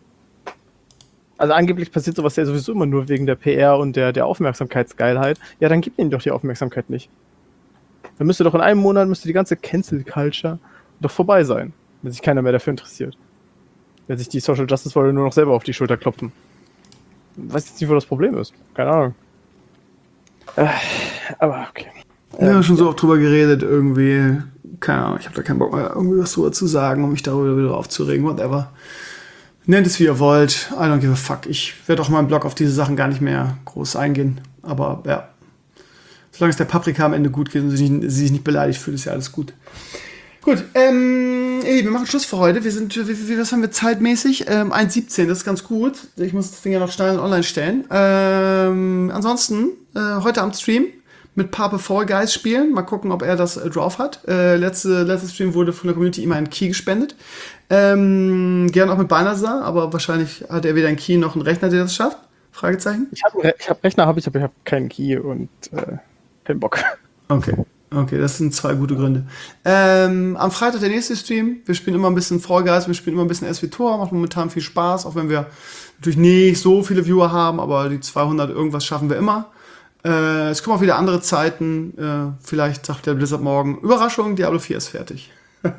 also angeblich passiert sowas ja sowieso immer nur wegen der P R und der, der Aufmerksamkeitsgeilheit, ja, dann gibt ihnen doch die Aufmerksamkeit nicht. Dann müsste doch in einem Monat müsste die ganze Cancel-Culture doch vorbei sein, wenn sich keiner mehr dafür interessiert. Wenn sich die Social Justice Warrior nur noch selber auf die Schulter klopfen. Ich weiß jetzt nicht, wo das Problem ist. Keine Ahnung. Äh, aber okay. Wir haben schon so oft drüber geredet, irgendwie. Keine Ahnung, ich habe da keinen Bock mehr, irgendwie was drüber zu sagen, um mich darüber wieder aufzuregen, whatever. Nennt es, wie ihr wollt. I don't give a fuck. Ich werde auch meinen Blog auf diese Sachen gar nicht mehr groß eingehen. Aber ja. Solange es der Paprika am Ende gut geht und sie, sie sich nicht beleidigt fühlt, ist ja alles gut. Gut, ähm, ey, wir machen Schluss für heute. Wir sind, wie, wie, was haben wir zeitmäßig? Ähm, eins siebzehn, das ist ganz gut. Ich muss das Ding ja noch schnell online stellen. Ähm, ansonsten, äh, heute am Stream mit Pape Fall Guys spielen. Mal gucken, ob er das äh, drauf hat. Äh, letzte, letzte Stream wurde von der Community ihm ein Key gespendet. Ähm, gerne auch mit Banazar, aber wahrscheinlich hat er weder einen Key noch einen Rechner, der das schafft. Fragezeichen. Ich habe ich hab Rechner, habe ich, aber ich habe keinen Key und äh, keinen Bock. Okay. Okay, das sind zwei gute Gründe. Ähm, am Freitag der nächste Stream. Wir spielen immer ein bisschen Fall Guys, wir spielen immer ein bisschen S W Tor, macht momentan viel Spaß, auch wenn wir natürlich nicht so viele Viewer haben, aber die zweihundert irgendwas schaffen wir immer. Äh, es kommen auch wieder andere Zeiten. Äh, vielleicht sagt der Blizzard morgen, Überraschung, Diablo vier ist fertig.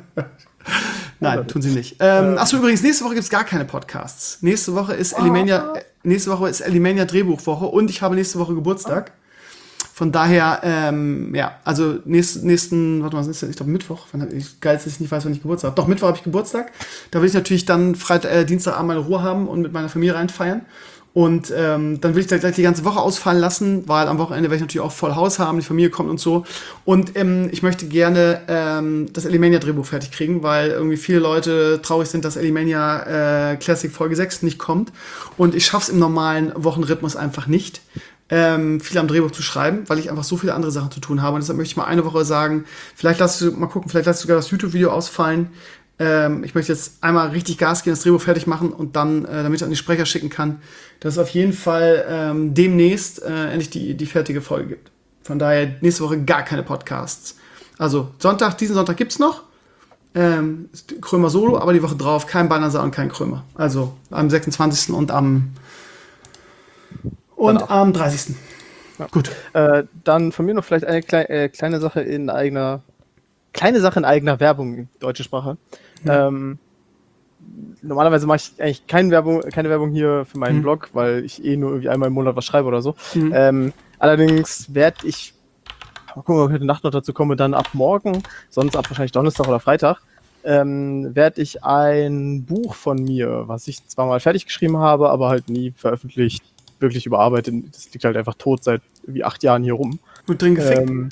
Nein, tun sie nicht. Ähm, achso, übrigens, nächste Woche gibt es gar keine Podcasts. Nächste Woche ist Elimania, äh, nächste Woche ist Elimania Drehbuchwoche und ich habe nächste Woche Geburtstag. Von daher, ähm, ja, also nächsten, nächsten, warte mal, was ist denn? Ich glaube Mittwoch. Wann hab ich, geil, dass ich nicht weiß, wann ich Geburtstag habe. Doch, Mittwoch habe ich Geburtstag. Da will ich natürlich dann Freitag, äh, Dienstagabend meine Ruhe haben und mit meiner Familie reinfeiern. Und ähm, dann will ich da gleich die ganze Woche ausfallen lassen, weil am Wochenende werde ich natürlich auch voll Haus haben, die Familie kommt und so. Und ähm, ich möchte gerne ähm, das Elimania-Drehbuch fertig kriegen, weil irgendwie viele Leute traurig sind, dass Elimania äh, Classic Folge sechs nicht kommt. Und ich schaff's im normalen Wochenrhythmus einfach nicht. Ähm, viel am Drehbuch zu schreiben, weil ich einfach so viele andere Sachen zu tun habe. Und deshalb möchte ich mal eine Woche sagen, vielleicht lass du mal gucken, vielleicht lass du sogar das YouTube-Video ausfallen. Ähm, ich möchte jetzt einmal richtig Gas geben, das Drehbuch fertig machen und dann, äh, damit ich an die Sprecher schicken kann, dass es auf jeden Fall ähm, demnächst äh, endlich die, die fertige Folge gibt. Von daher nächste Woche gar keine Podcasts. Also Sonntag, diesen Sonntag gibt's noch. Ähm, Krömer Solo, aber die Woche drauf kein Balnasar und kein Krömer. Also am sechsundzwanzigsten und am und Danach. am dreißigsten Ja. Gut. Äh, dann von mir noch vielleicht eine klei- äh, kleine Sache in eigener kleine Sache in eigener Werbung, deutsche Sprache. Mhm. Ähm, normalerweise mache ich eigentlich keine Werbung, keine Werbung hier für meinen mhm. Blog, weil ich eh nur irgendwie einmal im Monat was schreibe oder so. Mhm. Ähm, allerdings werde ich, mal gucken, ob ich heute Nacht noch dazu komme, dann ab morgen, sonst ab wahrscheinlich Donnerstag oder Freitag, ähm, werde ich ein Buch von mir, was ich zwar mal fertig geschrieben habe, aber halt nie veröffentlicht, wirklich überarbeitet. Das liegt halt einfach tot seit irgendwie acht Jahren hier rum. Gut drin gefickt? Ähm,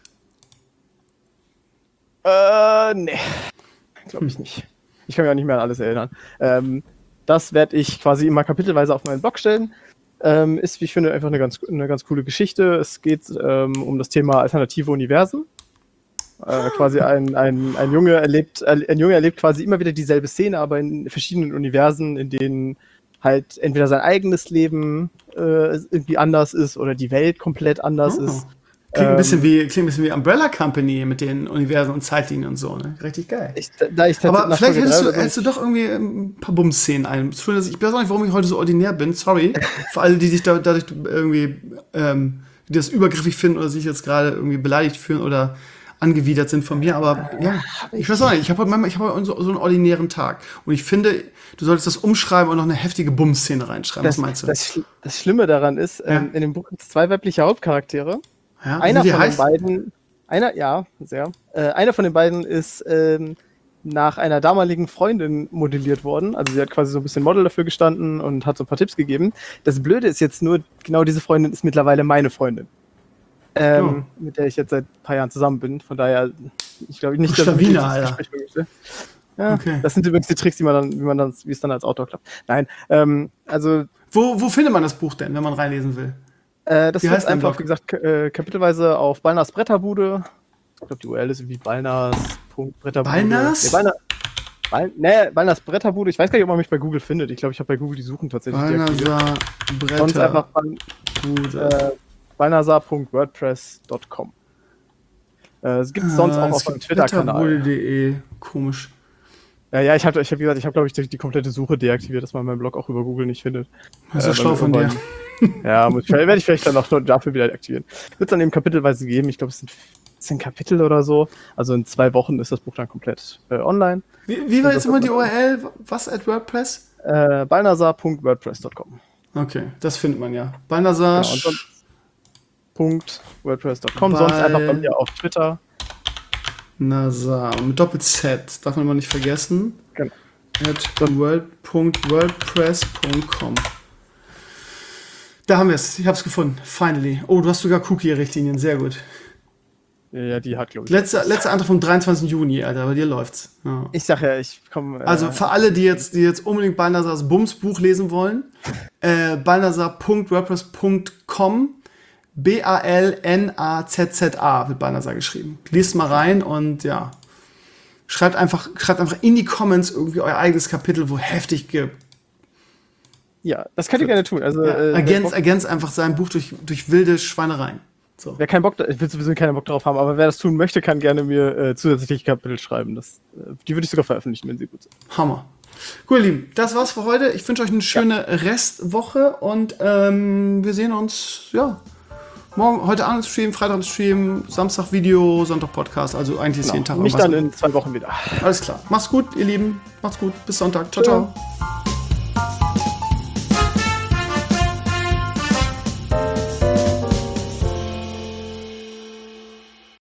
äh, nee. Glaube ich nicht. Ich kann mich auch nicht mehr an alles erinnern. Ähm, das werde ich quasi immer kapitelweise auf meinen Blog stellen. Ähm, ist, wie ich finde, einfach eine ganz, eine ganz coole Geschichte. Es geht ähm, um das Thema alternative Universen. Äh, quasi ein, ein, ein, Junge erlebt, ein Junge erlebt quasi immer wieder dieselbe Szene, aber in verschiedenen Universen, in denen halt entweder sein eigenes Leben äh, irgendwie anders ist oder die Welt komplett anders oh. ist. Klingt ein bisschen wie, klingt ein bisschen wie Umbrella Company mit den Universen und Zeitlinien und so, ne? Richtig geil. Ich, da ich Aber vielleicht hättest du, hättest du doch irgendwie ein paar Bums-Szenen ein. Ich weiß auch nicht, warum ich heute so ordinär bin, sorry. Für alle, die sich da, dadurch irgendwie, ähm, die das übergriffig finden oder sich jetzt gerade irgendwie beleidigt fühlen oder angewidert sind von mir, aber ja, ich weiß auch nicht, ich habe heute, ich hab so, so einen ordinären Tag und ich finde, du solltest das umschreiben und noch eine heftige Bums-Szene reinschreiben. Das, Was meinst du? Das, das Schlimme daran ist, ja. ähm, in dem Buch gibt es zwei weibliche Hauptcharaktere. Ja, einer von heißt? den beiden, einer, ja, sehr. Äh, einer von den beiden ist ähm, nach einer damaligen Freundin modelliert worden. Also sie hat quasi so ein bisschen Model dafür gestanden und hat so ein paar Tipps gegeben. Das Blöde ist jetzt nur, genau diese Freundin ist mittlerweile meine Freundin. Ähm, oh. Mit der ich jetzt seit ein paar Jahren zusammen bin. Von daher, ich glaube nicht, dass ich das Gespräch möchte. Ja, okay. Das sind übrigens die Tricks, die man dann, wie man dann, wie es dann als Autor klappt. Nein, ähm, also. Wo, wo findet man das Buch denn, wenn man reinlesen will? Äh, das ist einfach, wie gesagt, k- äh, kapitelweise auf Balnars Bretterbude. Ich glaube, die U R L ist irgendwie balnars.bretterbude. Balnars? Nee, Balna- Bal- nee, Balnars Bretterbude. Ich weiß gar nicht, ob man mich bei Google findet. Ich glaube, ich habe bei Google die Suchen tatsächlich deaktiviert. Bretterbude. Sonst einfach äh, balnasar punkt wordpress punkt com. Äh, es gibt es sonst ah, auch auf meinem Twitter-Kanal. Bretterbude punkt de. Komisch. Ja, ja, ich habe, ich hab, wie gesagt, ich habe, glaube ich, die, die komplette Suche deaktiviert, dass man meinen Blog auch über Google nicht findet. Das ist äh, schlau von dir. Ja, werde ich vielleicht dann auch dafür wieder aktivieren. Wird es dann eben kapitelweise geben. Ich glaube, es sind zehn Kapitel oder so. Also in zwei Wochen ist das Buch dann komplett äh, online. Wie, wie war jetzt immer die U R L? Was at WordPress? Äh, balnasar punkt wordpress punkt com. Okay, das findet man ja. Balnasar punkt wordpress punkt com. Sonst einfach bei mir auf Twitter. Nasar. Mit Doppel-Z. Darf man immer nicht vergessen. Genau. At world punkt wordpress punkt com. Da haben wir es. Ich habe es gefunden. Finally. Oh, du hast sogar Cookie-Richtlinien. Sehr gut. Ja, ja, die hat, glaube ich. Letzter letzte Antrag vom dreiundzwanzigsten Juni, Alter. Bei dir läuft's. Ja. Ich sag ja, ich komme. Äh, also für alle, die jetzt, die jetzt unbedingt Balnasars Bums-Buch lesen wollen, äh, balnasar punkt wordpress punkt com. B A L N A Z Z A wird Balnasar geschrieben. Liest mal rein und ja. Schreibt einfach, schreibt einfach in die Comments irgendwie euer eigenes Kapitel, wo heftig ge- Ja, das könnt ihr gerne tun. Also, ja, äh, ergänzt, ergänzt einfach sein Buch durch, durch wilde Schweinereien. So. Wer keinen Bock, ich will sowieso keinen Bock drauf haben, aber wer das tun möchte, kann gerne mir äh, zusätzliche Kapitel schreiben. Das, äh, die würde ich sogar veröffentlichen, wenn sie gut sind. Hammer. Cool, ihr Lieben, das war's für heute. Ich wünsche euch eine schöne ja. Restwoche und ähm, wir sehen uns, ja, morgen, heute Abend Stream, Freitag Stream, Samstag Video, Sonntag Podcast, also eigentlich ist genau. jeden Tag. Mich dann in zwei Wochen wieder. Alles klar. Macht's gut, ihr Lieben. Macht's gut. Bis Sonntag. Ciao, ciao.